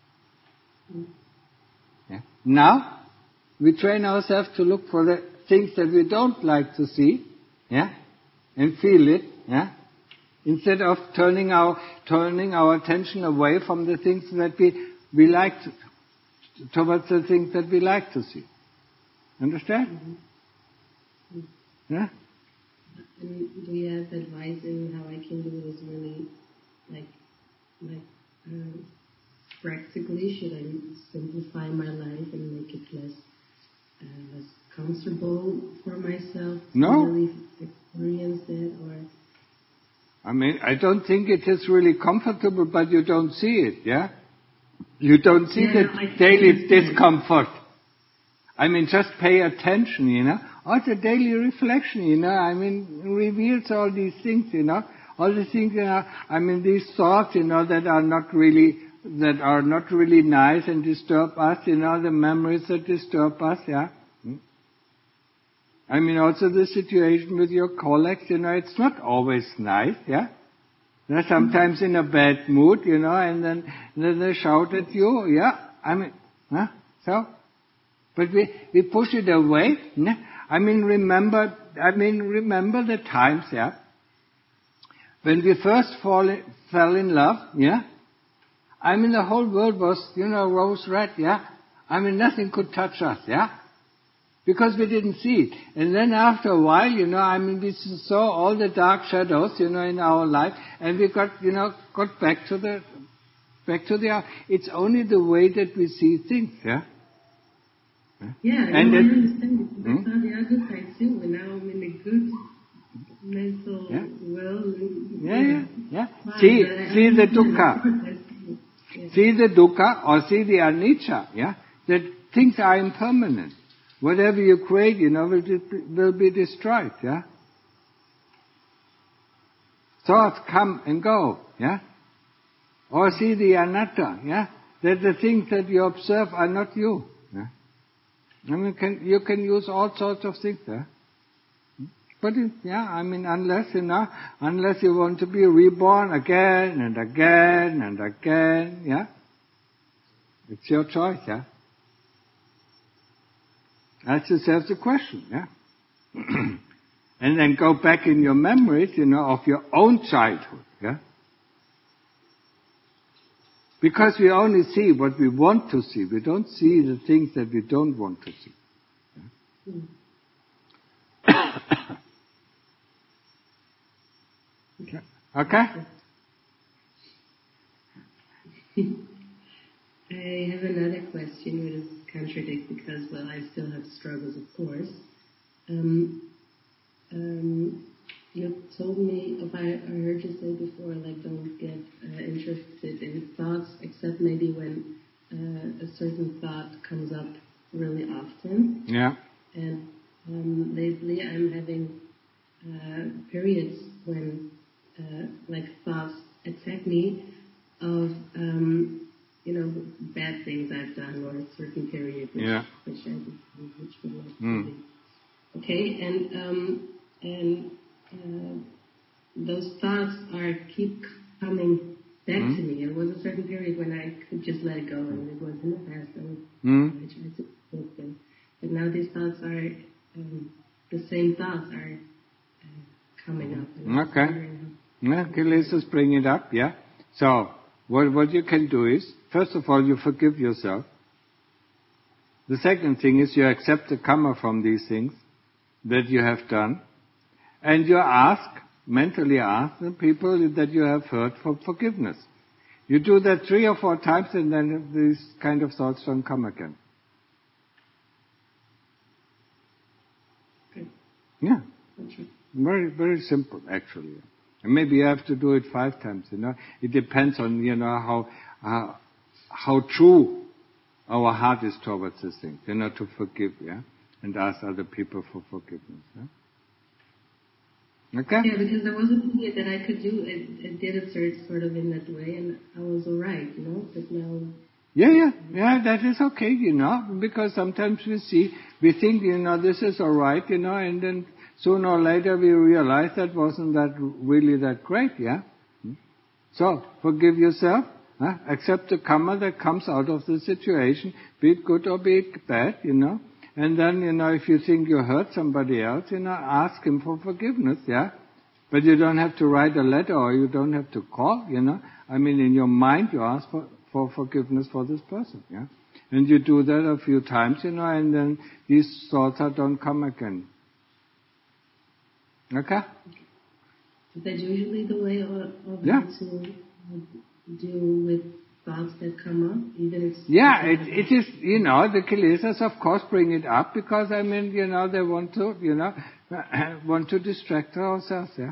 Yeah. Now, we train ourselves to look for the things that we don't like to see, yeah, and feel it, yeah, instead of turning our turning our attention away from the things that we we like to, towards the things that we like to see. Understand? Mm-hmm. Yeah. And do you have advice in how I can do this really, like, like um, practically? Should I simplify my life and make it less, uh, less comfortable for myself to No. really experience it, or? I mean, I don't think it is really comfortable, but you don't see it, yeah? You don't see Yeah, the no, I daily understand. discomfort. I mean, just pay attention, you know. also daily reflection, you know, I mean, reveals all these things, you know, all these things, you know, I mean, these thoughts, you know, that are not really, that are not really nice and disturb us, you know, the memories that disturb us, yeah. I mean, also the situation with your colleagues, you know, it's not always nice, yeah. They're sometimes in a bad mood, you know, and then, then they shout at you, yeah. I mean, huh? So, but we, we push it away, yeah? I mean, remember, I mean, remember the times, yeah, when we first fall in, fell in love, yeah. I mean, the whole world was, you know, rose red, yeah. I mean, nothing could touch us, yeah. Because we didn't see it. And then after a while, you know, I mean, we saw all the dark shadows, you know, in our life, and we got, you know, got back to the, back to the, it's only the way that we see things, yeah? Yeah, and no, it, I understand it. I hmm? saw the other side too, and now I'm in a good mental yeah. world. Yeah, yeah, yeah. Fine, see, but see I the understand, dukkha. of course, yeah. See the dukkha or see the anicca, yeah? That things are impermanent. Whatever you create, you know, will, will be destroyed, yeah? Thoughts come and go, yeah? Or see the anatta, yeah? That the things that you observe are not you, yeah? I mean, can, you can use all sorts of things, yeah? But, it, yeah, I mean, unless, you know, unless you want to be reborn again and again and again, yeah? It's your choice, yeah? Ask yourself the question, yeah? And then go back in your memories, you know, of your own childhood, yeah? Because we only see what we want to see. We don't see the things that we don't want to see. Yeah? Okay? Okay? I have another question which is contradict because, well, I still have struggles, of course. Um, um, you told me, if I, I heard you say before, like, don't get uh, interested in thoughts, except maybe when uh, a certain thought comes up really often. Yeah. And um, lately I'm having uh, periods when, uh, like, thoughts attack me of, um, you know, bad things I've done or a certain period which, yeah. which I which would like mm. to be. Okay, and um, and uh, those thoughts are keep coming back mm. to me. There was a certain period when I could just let it go, and it was in the past, and mm. I tried to think them. But now these thoughts are um, the same thoughts are uh, coming up. And okay. Yeah, okay, let's just bring it up, yeah. So, what what you can do is, first of all, you forgive yourself. The second thing is you accept the karma from these things that you have done, and you ask, mentally ask the people that you have hurt for forgiveness. You do that three or four times, and then these kind of thoughts don't come again. Okay. Yeah. Very, very simple, actually. And maybe you have to do it five times, you know. It depends on, you know, how, how, how true our heart is towards this thing, you know, to forgive, yeah, and ask other people for forgiveness, yeah. Okay? Yeah, because there was a period that I could do, I, I did it sort, sort of in that way, and I was alright, you know, but now... Yeah, yeah, yeah, that is okay, you know, because sometimes we see, we think, you know, this is alright, you know, and then sooner or later we realize that wasn't that really that great, yeah? So, forgive yourself, huh? Accept the karma that comes out of the situation, be it good or be it bad, you know, and then, you know, if you think you hurt somebody else, you know, ask him for forgiveness, yeah? But you don't have to write a letter or you don't have to call, you know. I mean, in your mind you ask for, for forgiveness for this person, yeah? And you do that a few times, you know, and then these thoughts don't come again. Okay? Is that usually the way of, of yeah. how to deal with thoughts that come up, even if... Yeah, it, it is, you know, the kilesas of course bring it up because, I mean, you know, they want to, you know, want to distract ourselves, yeah?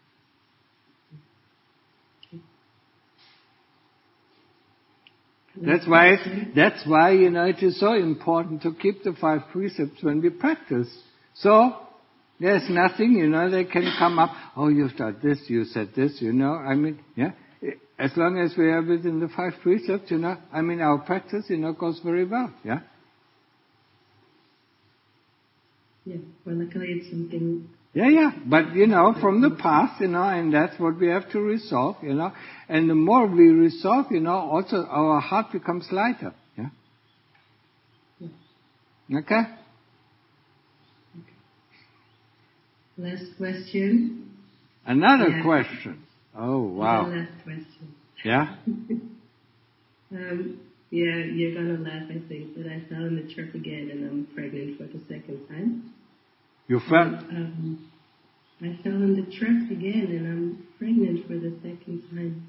That's why, it's, that's why, you know, it is so important to keep the five precepts when we practice. So, there's nothing, you know, they can come up, oh, you've done this, you said this, you know, I mean, yeah. As long as we are within the five precepts, you know, I mean, our practice, you know, goes very well, yeah? Yeah, well, luckily it's something... Yeah, yeah, but, you know, from the past, you know, and that's what we have to resolve, you know, and the more we resolve, you know, also our heart becomes lighter, yeah? Yeah. Okay? Okay. Last question. Another yeah. question. Oh, wow. The last question. Yeah? um, yeah, you're gonna laugh, I think, but I fell in the trap again and I'm pregnant for the second time. You fell? Um, I fell in the trap again and I'm pregnant for the second time.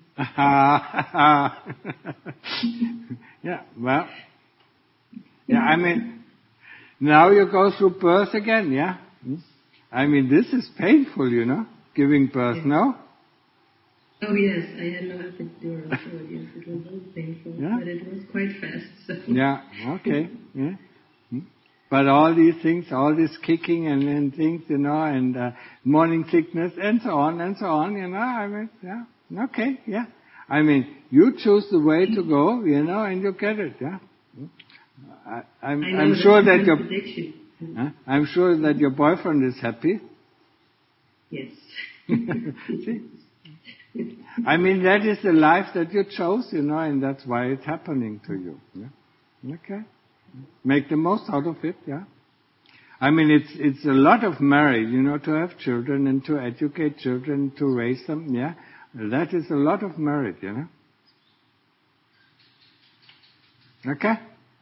Yeah, well, yeah, I mean, now you go through birth again, yeah? I mean, this is painful, you know, giving birth, yes. no? Oh yes, I had no epidural, so yes, it was very painful, yeah. but it was quite fast. So. Yeah, okay, yeah. But all these things, all this kicking and, and things, you know, and uh, morning sickness and so on and so on, you know, I mean, yeah, okay, yeah. I mean, you choose the way to go, you know, and you get it, yeah. I, I'm, I know I'm sure that your, huh? I'm sure that your boyfriend is happy. Yes. See? I mean, that is the life that you chose, you know, and that's why it's happening to you. Yeah? Okay. Make the most out of it, yeah. I mean, it's it's a lot of merit, you know, to have children and to educate children, to raise them, yeah. That is a lot of merit, you know. Okay?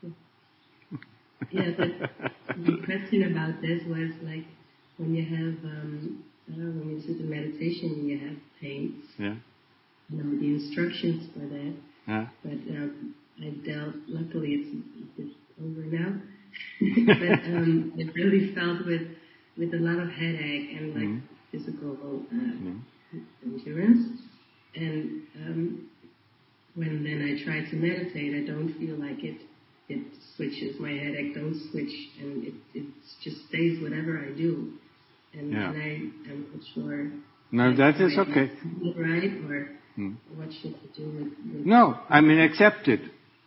Yeah, but the question about this was like when you have, um, I don't know, when you sit in meditation and you have pains. Yeah. You know, the instructions for that. Yeah. But um, I dealt, luckily it's, it's over now. But um, it really felt with with a lot of headache and like mm. physical uh, mm. endurance. And um, when then I try to meditate, I don't feel like it it switches. My headache don't switch, and it it just stays whatever I do. And, yeah. and I I'm not sure. No, like, that is okay. Right or mm. what should I do with, with No, I mean accept it.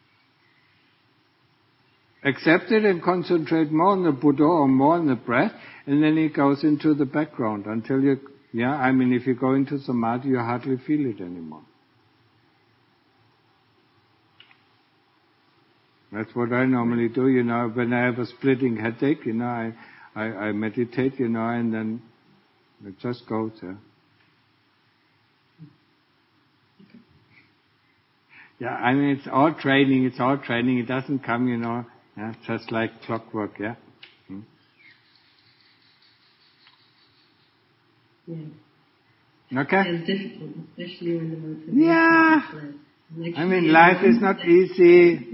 Accept it and concentrate more on the Buddha or more on the breath, and then it goes into the background until you, yeah, I mean, if you go into samadhi, you hardly feel it anymore. That's what I normally do, you know, when I have a splitting headache, you know, I, I, I meditate, you know, and then it just goes, yeah. Yeah, I mean, it's all training, it's all training, it doesn't come, you know, yeah, just like clockwork, yeah. Hmm. Yeah. Okay? It's difficult, especially when the motivation yeah. is less. Like I mean, life is not easy.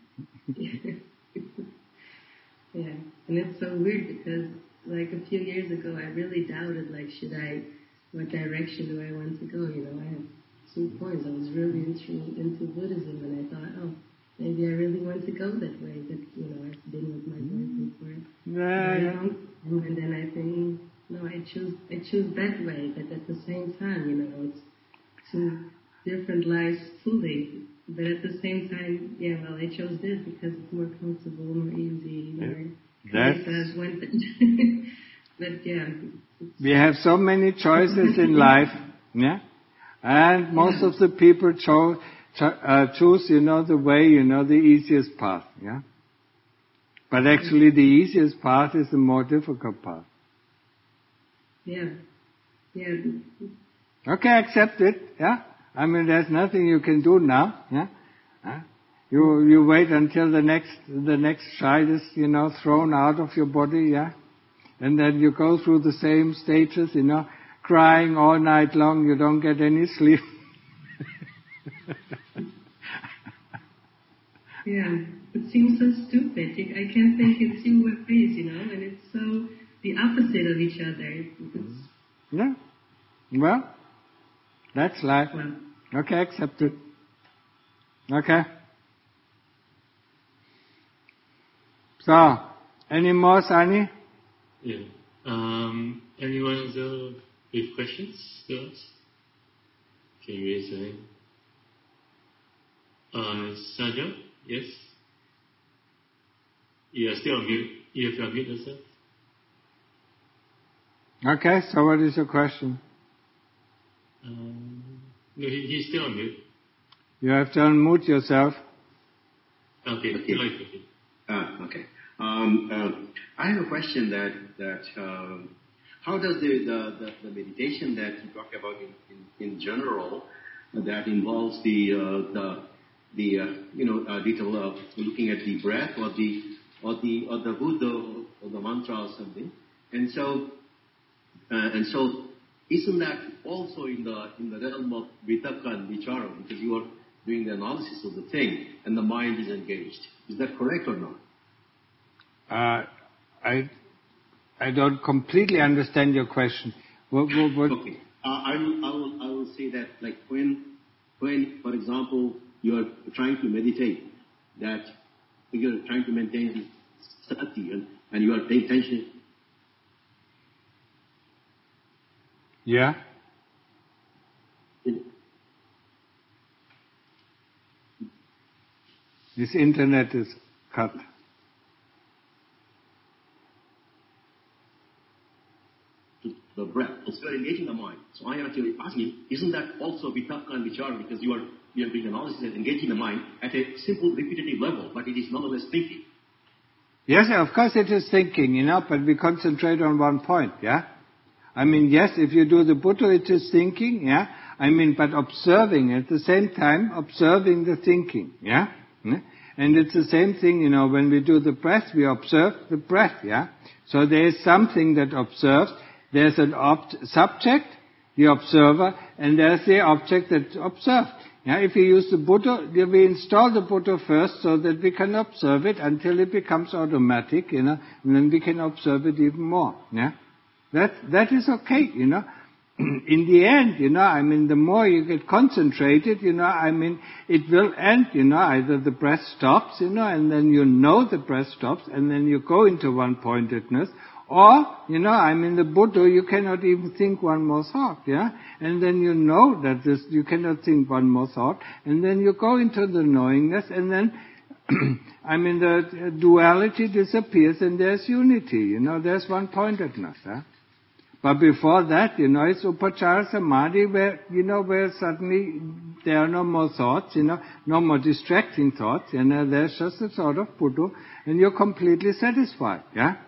Yeah, and it's so weird because, like, a few years ago, I really doubted, like, should I, what direction do I want to go? You know, I had two points. I was really into, into Buddhism, and I thought, oh, maybe I really want to go that way. But, you know, I've been with my boyfriend for yeah, very yeah. long, and then I think, no, I choose, I choose that way. But at the same time, you know, it's two different lives fully. But at the same time, yeah, well, I chose this because it's more comfortable, more easy, more That's, when, but yeah. We have so many choices in life, yeah? And most yeah. of the people cho- cho- uh, choose, you know, the way, you know, the easiest path, yeah? But actually the easiest path is the more difficult path. Yeah. Yeah. Okay, accept it, yeah? I mean, there's nothing you can do now, yeah? Huh? You you wait until the next the next child is, you know, thrown out of your body, yeah? And then you go through the same stages, you know, crying all night long, you don't get any sleep. Yeah, it seems so stupid. I can't think in two ways, you know, and it's so the opposite of each other. It's, yeah. Well, that's life. Well, okay, accept it. Okay. So, any more, Sani? Yeah. Um, anyone else with questions to ask? Can you raise your hand? Uh, Saja, yes? You are still on mute. You have to unmute yourself. Okay, so what is your question? Um, no, he, he's still on mute. You have to unmute yourself. Okay, Okay. no, it's okay. Ah, okay. Um, uh, I have a question that that um, how does the, the, the, the meditation that you talk about in, in, in general uh, that involves the uh, the the uh, you know uh, little uh, looking at the breath or the or the or the Buddha or the mantra or something, and so uh, and so isn't that also in the in the realm of vitakka and vichara, because you are doing the analysis of the thing and the mind is engaged? Is that correct or not? Uh, I I don't completely understand your question. What, what, what? Okay. Uh, I will I will I will say that, like, when when for example you are trying to meditate, that you are trying to maintain the sati and, and you are paying attention. Yeah. This internet is cut. The breath. So you are engaging the mind. So I am actually asking, isn't that also vitakka and vichara, because you are you are doing analysis and engaging the mind at a simple repetitive level, but it is nonetheless thinking. Yes, of course it is thinking, you know, but we concentrate on one point, yeah? I mean, yes, if you do the Buddha, it is thinking, yeah? I mean, but observing at the same time, observing the thinking, yeah? And it's the same thing, you know, when we do the breath, we observe the breath, yeah? So there is something that observes. There's an ob- subject, the observer, and there's the object that's observed. Yeah, if we use the Buddha, we install the Buddha first so that we can observe it until it becomes automatic, you know, and then we can observe it even more. Yeah, that that is okay, you know. In the end, you know, I mean, the more you get concentrated, you know, I mean, it will end, you know, either the breath stops, you know, and then you know the breath stops, and then you go into one-pointedness. Or, you know, I mean, the Buddha, you cannot even think one more thought, yeah? And then you know that this, you cannot think one more thought, and then you go into the knowingness, and then, I mean, the duality disappears, and there's unity, you know, there's one-pointedness, yeah? But before that, you know, it's Upachara Samadhi where, you know, where suddenly there are no more thoughts, you know, no more distracting thoughts, you know, there's just a sort of Buddha, and you're completely satisfied, yeah?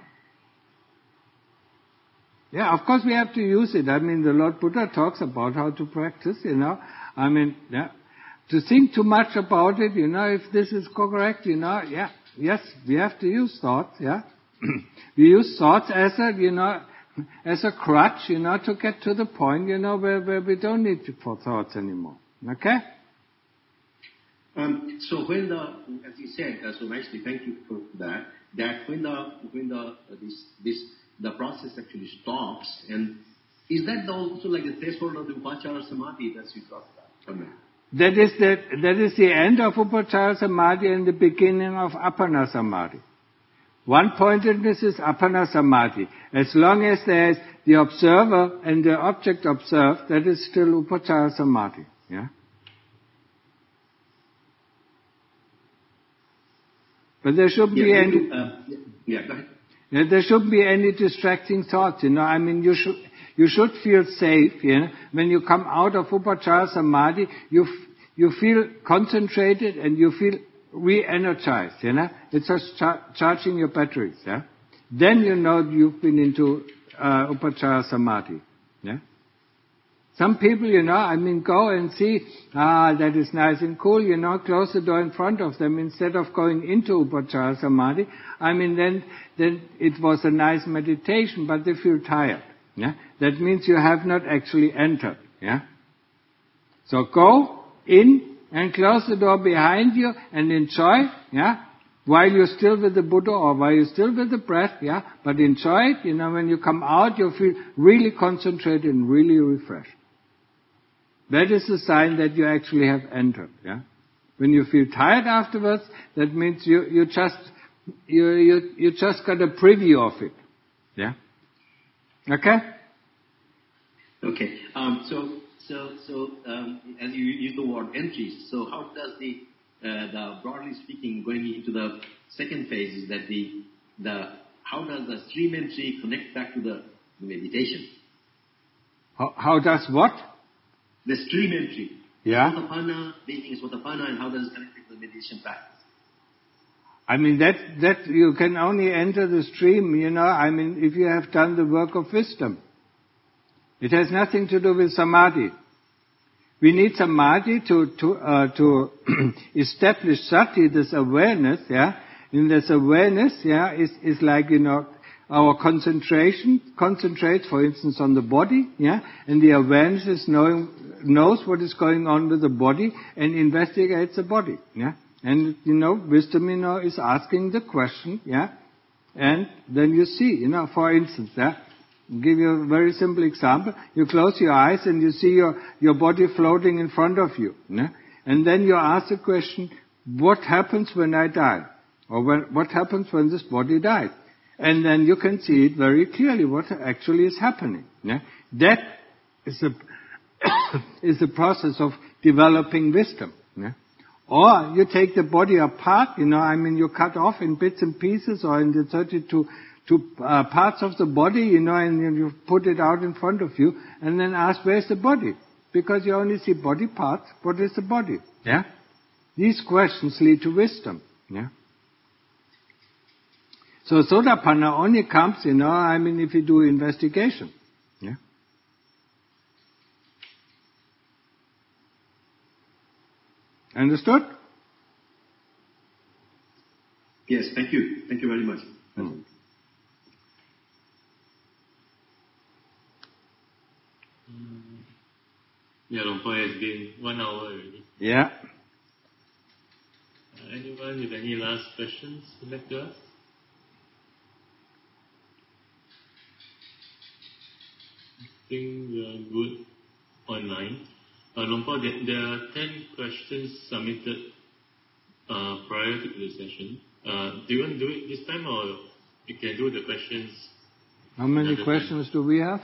Yeah, of course we have to use it. I mean, the Lord Buddha talks about how to practice, you know. I mean, yeah, to think too much about it, you know, if this is correct, you know, yeah, yes, we have to use thoughts, yeah. We use thoughts as a, you know, as a crutch, you know, to get to the point, you know, where, where we don't need for thoughts anymore. Okay? Um, so when the, as you said, uh, so nicely, thank you for that, that when the, when the, uh, this, this, the process actually stops, and is that also like the threshold of the Upachara Samadhi that you talked about? That is the, that is the end of Upachara Samadhi and the beginning of Appana Samadhi. One-pointedness is Appana Samadhi. As long as there is the observer and the object observed, that is still Upachara Samadhi. Yeah? But there shouldn't yeah, be any... You, uh, yeah, go ahead. Yeah, there shouldn't be any distracting thoughts, you know. I mean, you should you should feel safe, you know. When you come out of Upachara Samadhi, you f- you feel concentrated and you feel re-energized, you know. It's just char- charging your batteries, yeah. Then you know you've been into uh, Upachara Samadhi, yeah. Some people, you know, I mean, go and see, ah, that is nice and cool, you know, close the door in front of them instead of going into Upachara Samadhi. I mean, then, then it was a nice meditation, but they feel tired, yeah. That means you have not actually entered, yeah. So go in and close the door behind you and enjoy, yeah, while you're still with the Buddha or while you're still with the breath, yeah, but enjoy it, you know, when you come out, you feel really concentrated and really refreshed. That is a sign that you actually have entered, yeah. When you feel tired afterwards, that means you, you just, you, you, you just got a preview of it, yeah. Okay? Okay. Um, so, so, so, um, as you use the word entries, so how does the, uh, the broadly speaking, going into the second phase, is that the, the, how does the stream entry connect back to the, the meditation? How, how does what? The stream entry. Yeah. Sotapanna, being Sotapanna, and how does it connect to the meditation practice? I mean, that, that you can only enter the stream, you know, I mean, if you have done the work of wisdom. It has nothing to do with samadhi. We need samadhi to, to, uh, to establish sati, this awareness, yeah. And this awareness, yeah, is, is like, you know, our concentration concentrates, for instance, on the body, yeah, and the awareness is knowing, knows what is going on with the body and investigates the body, yeah. And, you know, wisdom, you know, is asking the question, yeah, and then you see, you know, for instance, yeah, I'll give you a very simple example. You close your eyes and you see your, your body floating in front of you, yeah, and then you ask the question, what happens when I die? Or when, what happens when this body dies? And then you can see it very clearly what actually is happening. Yeah? That is a is the process of developing wisdom. Yeah? Or you take the body apart, you know, I mean, you cut off in bits and pieces or in the thirty-two two, uh, parts of the body, you know, and you put it out in front of you, and then ask, where's the body? Because you only see body parts. What is the body? Yeah? These questions lead to wisdom. Yeah? So Sotapanna only comes, you know, I mean, if you do investigation. Yeah. Understood? Yes, thank you. Thank you very much. Hmm. Yeah, Luang Por, has been one hour already. Yeah. Uh, anyone with any last questions would like to ask? I think we are good online. Uh, Luang Por, there, there are ten questions submitted uh, prior to the session. Uh, do you want to do it this time, or you can do the questions? How many questions time? do we have?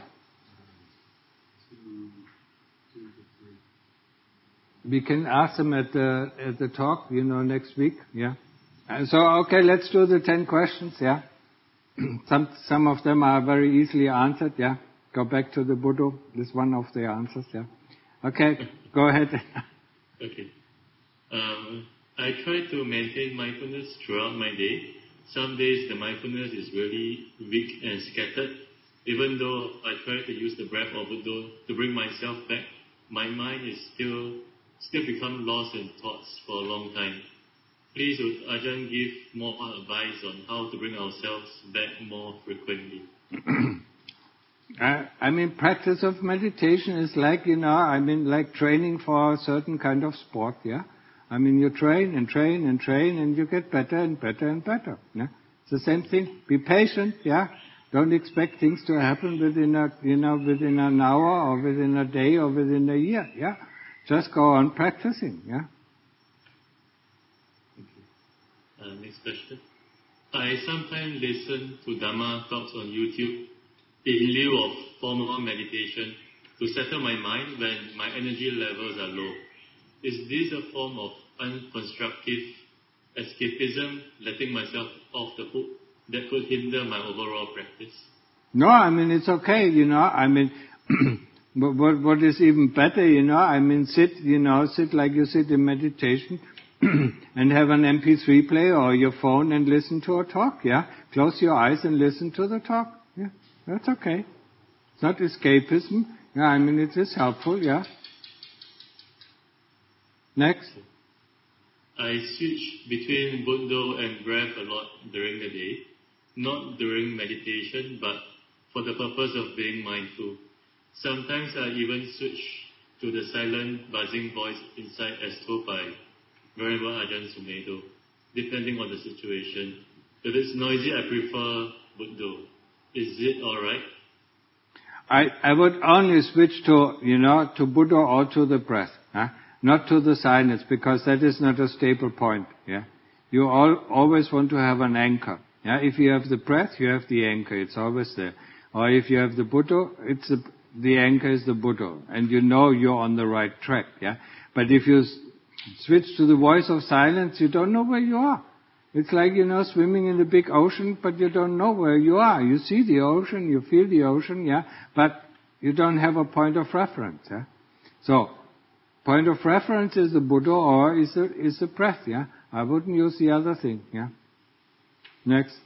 We can ask them at the at the talk, you know, next week. Yeah. And so okay, let's do the ten questions. Yeah. some some of them are very easily answered. Yeah. Go back to the Buddha. This is one of the answers. Yeah. Okay. Go ahead. Okay. Um, I try to maintain mindfulness throughout my day. Some days the mindfulness is really weak and scattered. Even though I try to use the breath of Buddha to bring myself back, my mind is still still become lost in thoughts for a long time. Please would Ajahn give more advice on how to bring ourselves back more frequently? I, I mean, practice of meditation is like, you know, I mean, like training for a certain kind of sport, yeah? I mean, you train and train and train and you get better and better and better, yeah? It's the same thing. Be patient, yeah? Don't expect things to happen within a, you know, within an hour or within a day or within a year, yeah? Just go on practicing, yeah? Uh, next question. I sometimes listen to Dhamma talks on YouTube in lieu of formal meditation to settle my mind when my energy levels are low. Is this a form of unconstructive escapism, letting myself off the hook, that could hinder my overall practice? No, I mean, it's okay, you know, I mean, but what, what is even better, you know, I mean, sit, you know, sit like you sit in meditation and have an M P three player or your phone and listen to a talk, yeah? Close your eyes and listen to the talk, yeah? That's okay. It's not escapism. Yeah, I mean, it is helpful, yeah? Next. I switch between Buddha and breath a lot during the day, not during meditation, but for the purpose of being mindful. Sometimes I even switch to the silent, buzzing voice inside as told by Venerable Ajahn Sumedho, depending on the situation. If it's noisy, I prefer Buddha. Is it alright? I, I would only switch to, you know, to Buddha or to the breath, huh? Not to the silence, because that is not a stable point, yeah? You all, always want to have an anchor, yeah? If you have the breath, you have the anchor, it's always there. Or if you have the Buddha, it's a, the anchor is the Buddha, and you know you're on the right track, yeah? But if you s- switch to the voice of silence, you don't know where you are. It's like, you know, swimming in the big ocean, but you don't know where you are. You see the ocean, you feel the ocean, yeah, but you don't have a point of reference, yeah? So, point of reference is the Buddha or is the, is the breath, yeah? I wouldn't use the other thing, yeah? Next.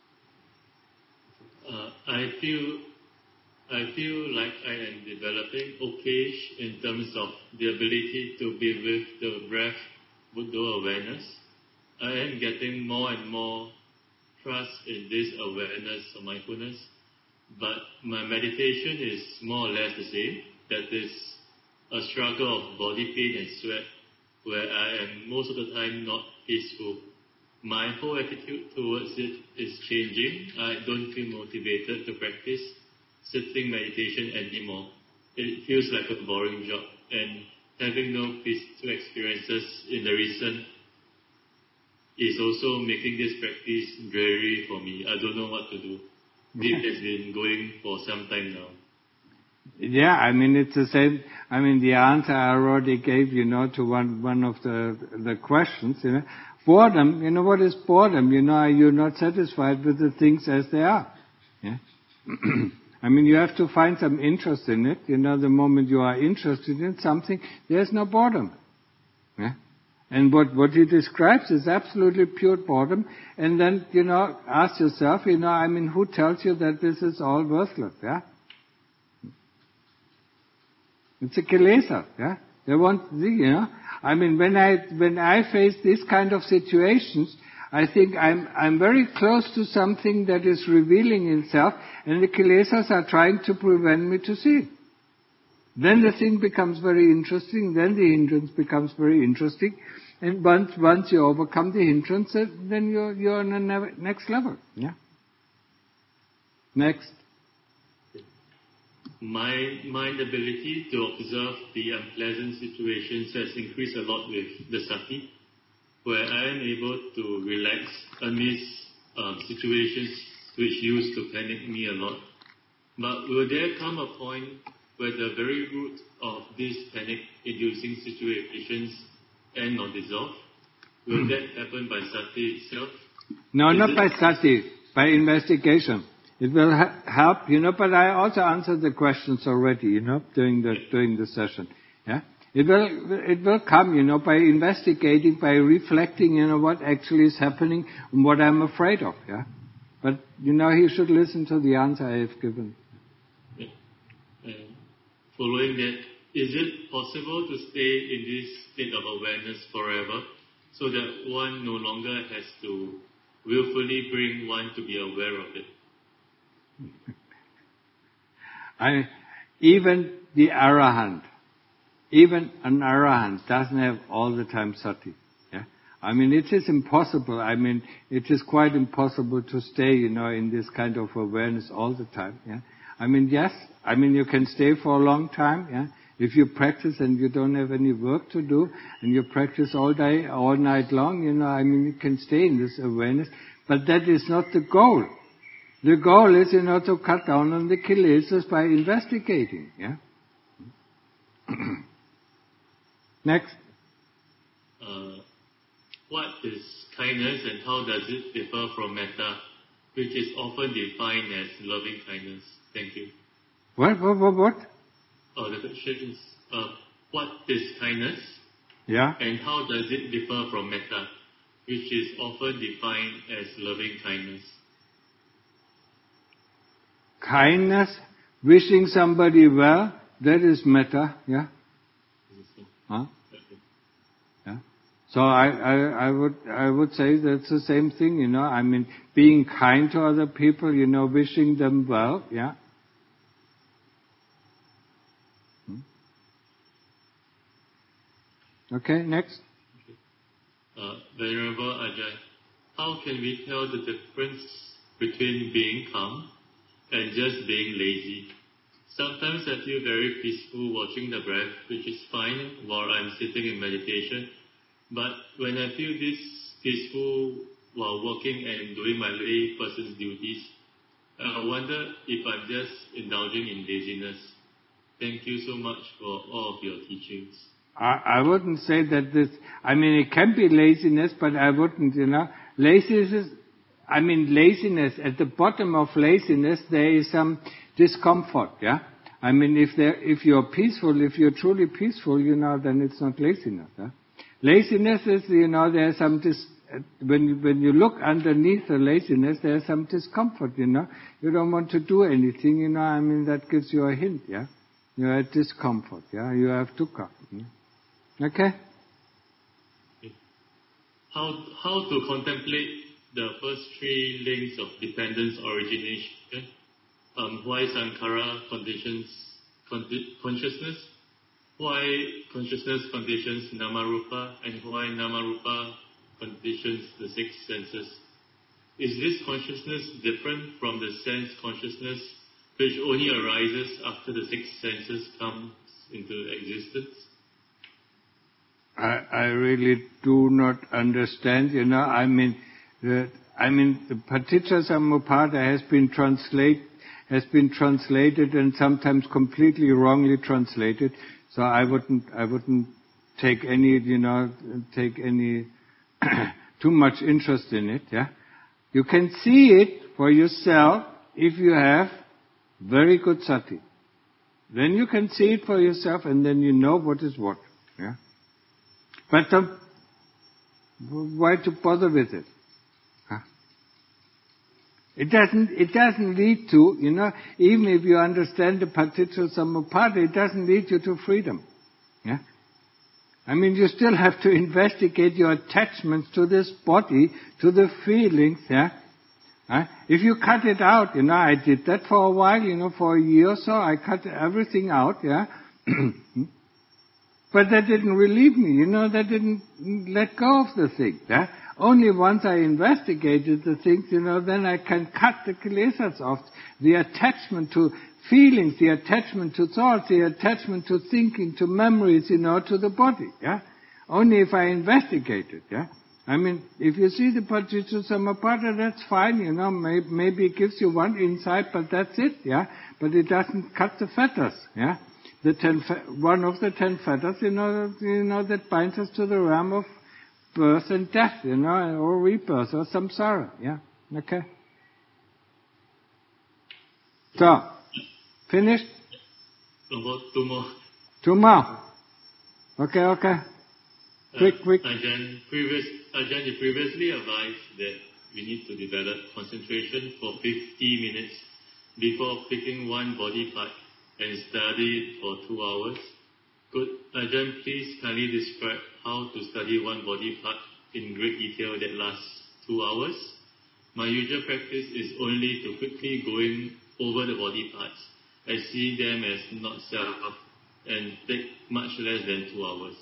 Uh, I feel I feel like I am developing okay in terms of the ability to be with the breath, Buddha awareness. I am getting more and more trust in this awareness of mindfulness, but my meditation is more or less the same. That is a struggle of body pain and sweat, where I am most of the time not peaceful. My whole attitude towards it is changing. I don't feel motivated to practice sitting meditation anymore. It feels like a boring job, and having no peaceful experiences in the recent is also making this practice dreary for me. I don't know what to do. This has been going for some time now. Yeah, I mean, it's the same. I mean, the answer I already gave, you know, to one, one of the, the questions, you know. Boredom, you know, what is boredom? You know, you're not satisfied with the things as they are. Yeah. I mean, you have to find some interest in it. You know, the moment you are interested in something, there's no boredom. Yeah. And what, what he describes is absolutely pure boredom. And then, you know, ask yourself, you know, I mean, who tells you that this is all worthless? Yeah. It's a kilesa, yeah. They want, you know. I mean, when I when I face this kind of situations, I think I'm I'm very close to something that is revealing itself, and the kilesas are trying to prevent me to see. Then the thing becomes very interesting. Then the hindrance becomes very interesting, and once once you overcome the hindrance, then you're you're on the next level. Yeah. Next. My mind ability to observe the unpleasant situations has increased a lot with the sati, where I am able to relax amidst um, situations which used to panic me a lot. But will there come a point where the very root of these panic-inducing situations end or dissolve? Will that happen by sati itself? No, Is not it? by sati, by investigation. It will ha- help, you know, but I also answered the questions already, you know, during the, during the session. Yeah? It will, it will come, you know, by investigating, by reflecting, you know, what actually is happening and what I'm afraid of, yeah? But, you know, he should listen to the answer I have given. Yeah. Uh, following that, is it possible to stay in this state of awareness forever so that one no longer has to willfully bring one to be aware of it? I, even the Arahant, even an Arahant doesn't have all the time sati. Yeah? I mean, it is impossible. I mean, it is quite impossible to stay, you know, in this kind of awareness all the time. Yeah? I mean, yes, I mean, you can stay for a long time. Yeah? If you practice and you don't have any work to do, and you practice all day, all night long, you know, I mean, you can stay in this awareness. But that is not the goal. The goal is, you know, to cut down on the kilesas by investigating, yeah? Next. Uh, what is kindness and how does it differ from metta, which is often defined as loving kindness? Thank you. What, what, what, what? Oh, the question is, uh, what is kindness? Yeah? And how does it differ from metta, which is often defined as loving kindness? Kindness, wishing somebody well, that is metta, yeah? Huh? Yeah. So I, I, I would, I would say that's the same thing, you know, I mean, being kind to other people, you know, wishing them well, yeah? Hmm? Okay, next. Uh, Venerable Ajahn, how can we tell the difference between being calm and just being lazy? Sometimes I feel very peaceful watching the breath, which is fine while I'm sitting in meditation. But when I feel this peaceful while working and doing my lay person's duties, I wonder if I'm just indulging in laziness. Thank you so much for all of your teachings. I, I wouldn't say that this, I mean, it can be laziness, but I wouldn't, you know, laziness is, I mean, laziness, at the bottom of laziness, there is some discomfort, yeah? I mean, if there, if you're peaceful, if you're truly peaceful, you know, then it's not laziness, yeah? Laziness is, you know, there's some dis, when you, when you look underneath the laziness, there's some discomfort, you know. You don't want to do anything, you know, I mean, that gives you a hint, yeah? You're at discomfort, yeah? You have dukkha. Yeah? Okay? How, how to contemplate the first three links of dependence origination? Um, why Sankhara conditions con- consciousness? Why consciousness conditions Namarupa? And why Namarupa conditions the six senses? Is this consciousness different from the sense consciousness which only arises after the six senses comes into existence? I, I really do not understand, you know, I mean, the, I mean, the Paticca Samuppada has been translated, has been translated and sometimes completely wrongly translated, so I wouldn't, I wouldn't take any, you know, take any too much interest in it, yeah. You can see it for yourself if you have very good sati. Then you can see it for yourself and then you know what is what, yeah. But um, why to bother with it? Huh? It doesn't, it doesn't lead to, you know, even if you understand the Paticca Samuppada, it doesn't lead you to freedom. Yeah? I mean, you still have to investigate your attachments to this body, to the feelings, yeah? Huh? If you cut it out, you know, I did that for a while, you know, for a year or so, I cut everything out, yeah? But that didn't relieve me, you know, that didn't let go of the thing. Yeah? Only once I investigated the things, you know, then I can cut the kilesas off, the attachment to feelings, the attachment to thoughts, the attachment to thinking, to memories, you know, to the body. Yeah? Only if I investigate it. Yeah? I mean, if you see the Paticca Samuppada, that's fine, you know, maybe, maybe it gives you one insight, but that's it. Yeah? But it doesn't cut the fetters. Yeah? The ten, one of the ten fetters, you know, you know, that binds us to the realm of birth and death, you know, or rebirth or samsara, yeah, okay. So, finished? About two more. Two more. Okay, okay. Quick, uh, quick. Ajahn, previous, Ajahn, you previously advised that we need to develop concentration for fifty minutes before picking one body part and study for two hours. Could Ajahn please kindly describe how to study one body part in great detail that lasts two hours? My usual practice is only to quickly going over the body parts. I see them as not self and take much less than two hours.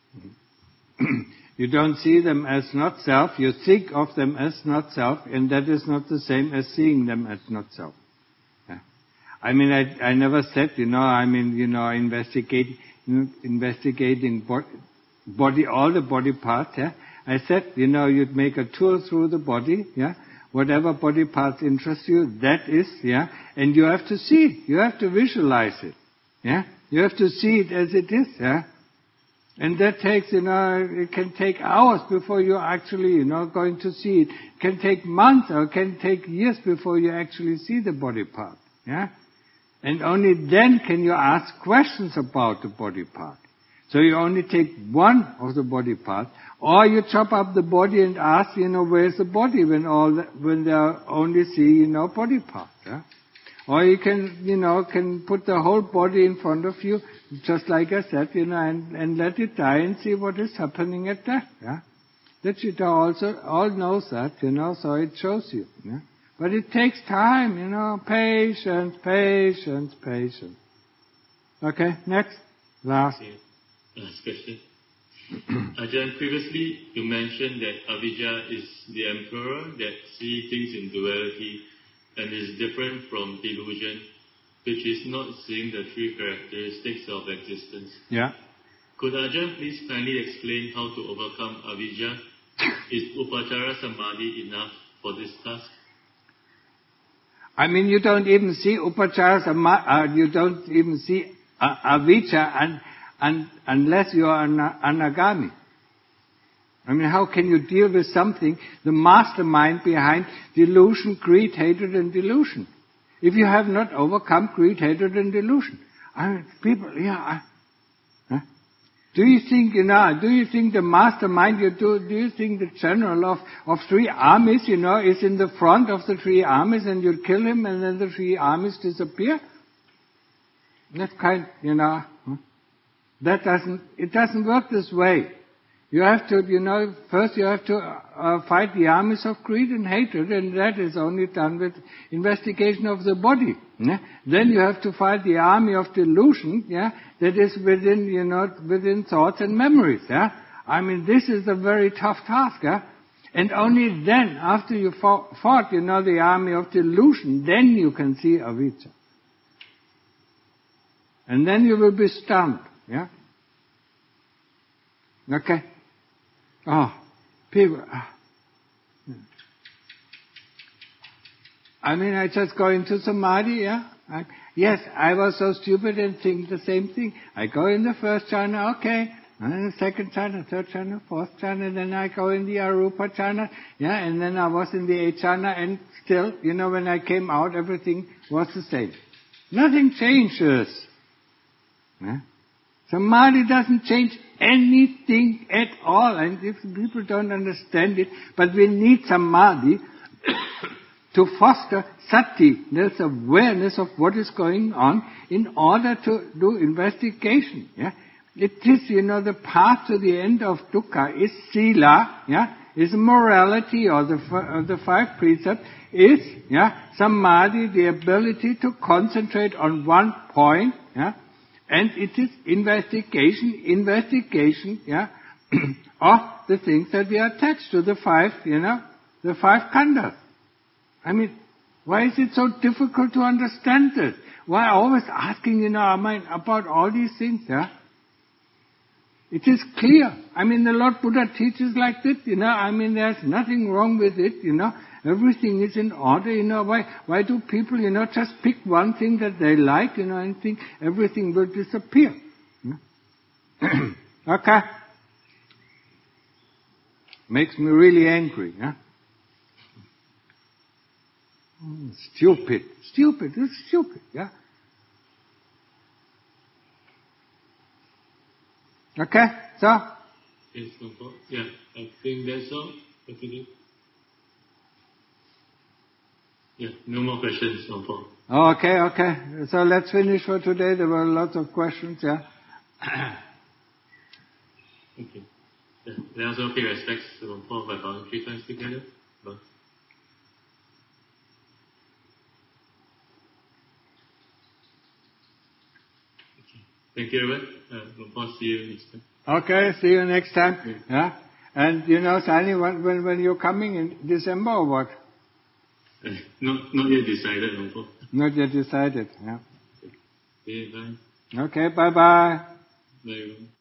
You don't see them as not self, you think of them as not self, and that is not the same as seeing them as not self. I mean, I, I never said, you know, I mean, you know, investigate, you know, investigating body, body, all the body parts, yeah. I said, you know, you'd make a tour through the body, yeah. Whatever body parts interest you, that is, yeah. And you have to see it. You have to visualize it, yeah. You have to see it as it is, yeah. And that takes, you know, it can take hours before you're actually, you know, going to see it. It can take months or it can take years before you actually see the body part, yeah. And only then can you ask questions about the body part. So you only take one of the body parts, or you chop up the body and ask, you know, where's the body when all the, when they only see, you know, body part. Yeah? Or you can, you know, can put the whole body in front of you, just like I said, you know, and, and let it die and see what is happening at death. Yeah? The Chitta also all knows that, you know, so it shows you. Yeah? But it takes time, you know, patience, patience, patience. Okay, next, last. Okay. Last question. Ajahn, previously you mentioned that Avijja is the emperor that sees things in duality and is different from delusion, which is not seeing the three characteristics of existence. Yeah. Could Ajahn please kindly explain how to overcome Avijja? Is Upachara Samadhi enough for this task? I mean, you don't even see upachara, uh, you don't even see uh, avijja and, and, unless you are an anagami. I mean, how can you deal with something, the mastermind behind delusion, greed, hatred, and delusion? If you have not overcome greed, hatred, and delusion. I mean, people, yeah, I, huh? Do you think, you know, do you think the mastermind, you do, do you think the general of, of three armies, you know, is in the front of the three armies and you kill him and then the three armies disappear? That kind, you know, huh? That doesn't, it doesn't work this way. You have to, you know, first you have to uh, fight the armies of greed and hatred, and that is only done with investigation of the body. Yeah? Then you have to fight the army of delusion, yeah, that is within, you know, within thoughts and memories. Yeah? I mean, this is a very tough task. Yeah? And only then, after you fought, fought, you know, the army of delusion, then you can see avijja. And then you will be stunned. Yeah? Okay? Oh, people. I mean, I just go into samadhi, yeah? I, yes, I was so stupid and think the same thing. I go in the first jhana, okay. And then the second jhana, third jhana, fourth jhana, then I go in the arupa jhana, yeah? And then I was in the eighth jhana, and still, you know, when I came out, everything was the same. Nothing changes. Yeah? Samadhi doesn't change anything at all, and if people don't understand it, but we need samadhi to foster sati, there's awareness of what is going on in order to do investigation. Yeah, it is, you know, the path to the end of dukkha is sila, yeah, is morality, or the or the five precepts is, yeah, samadhi, the ability to concentrate on one point, yeah. And it is investigation, investigation, yeah, of the things that we are attached to, the five, you know, the five khandhas. I mean, why is it so difficult to understand this? Why always asking, you know, our mind about all these things, yeah? It is clear. I mean, the Lord Buddha teaches like this, you know, I mean, there's nothing wrong with it, you know. Everything is in order, you know. Why, why do people, you know, just pick one thing that they like, you know, and think everything will disappear? Hmm? Okay? Makes me really angry, yeah? Mm, stupid. Stupid. It's stupid, yeah? Okay? So? Yes, no problem. Yeah, I think that's all for today. Yeah, no more questions, no problem. Okay, okay. So let's finish for today. There were lots of questions, yeah? Okay. Yeah. Let us all pay respects to Luang Por by bowing three times together. Bow. Okay. Thank you, everyone. Uh, Luang Por, see you next time. Okay, see you next time. Yeah. Yeah? And, you know, Sani, when, when, when you're coming in December or what? Uh, not, not yet decided, Luang Por. Not yet decided, yeah. Okay, bye. Okay, bye-bye. Bye, everyone.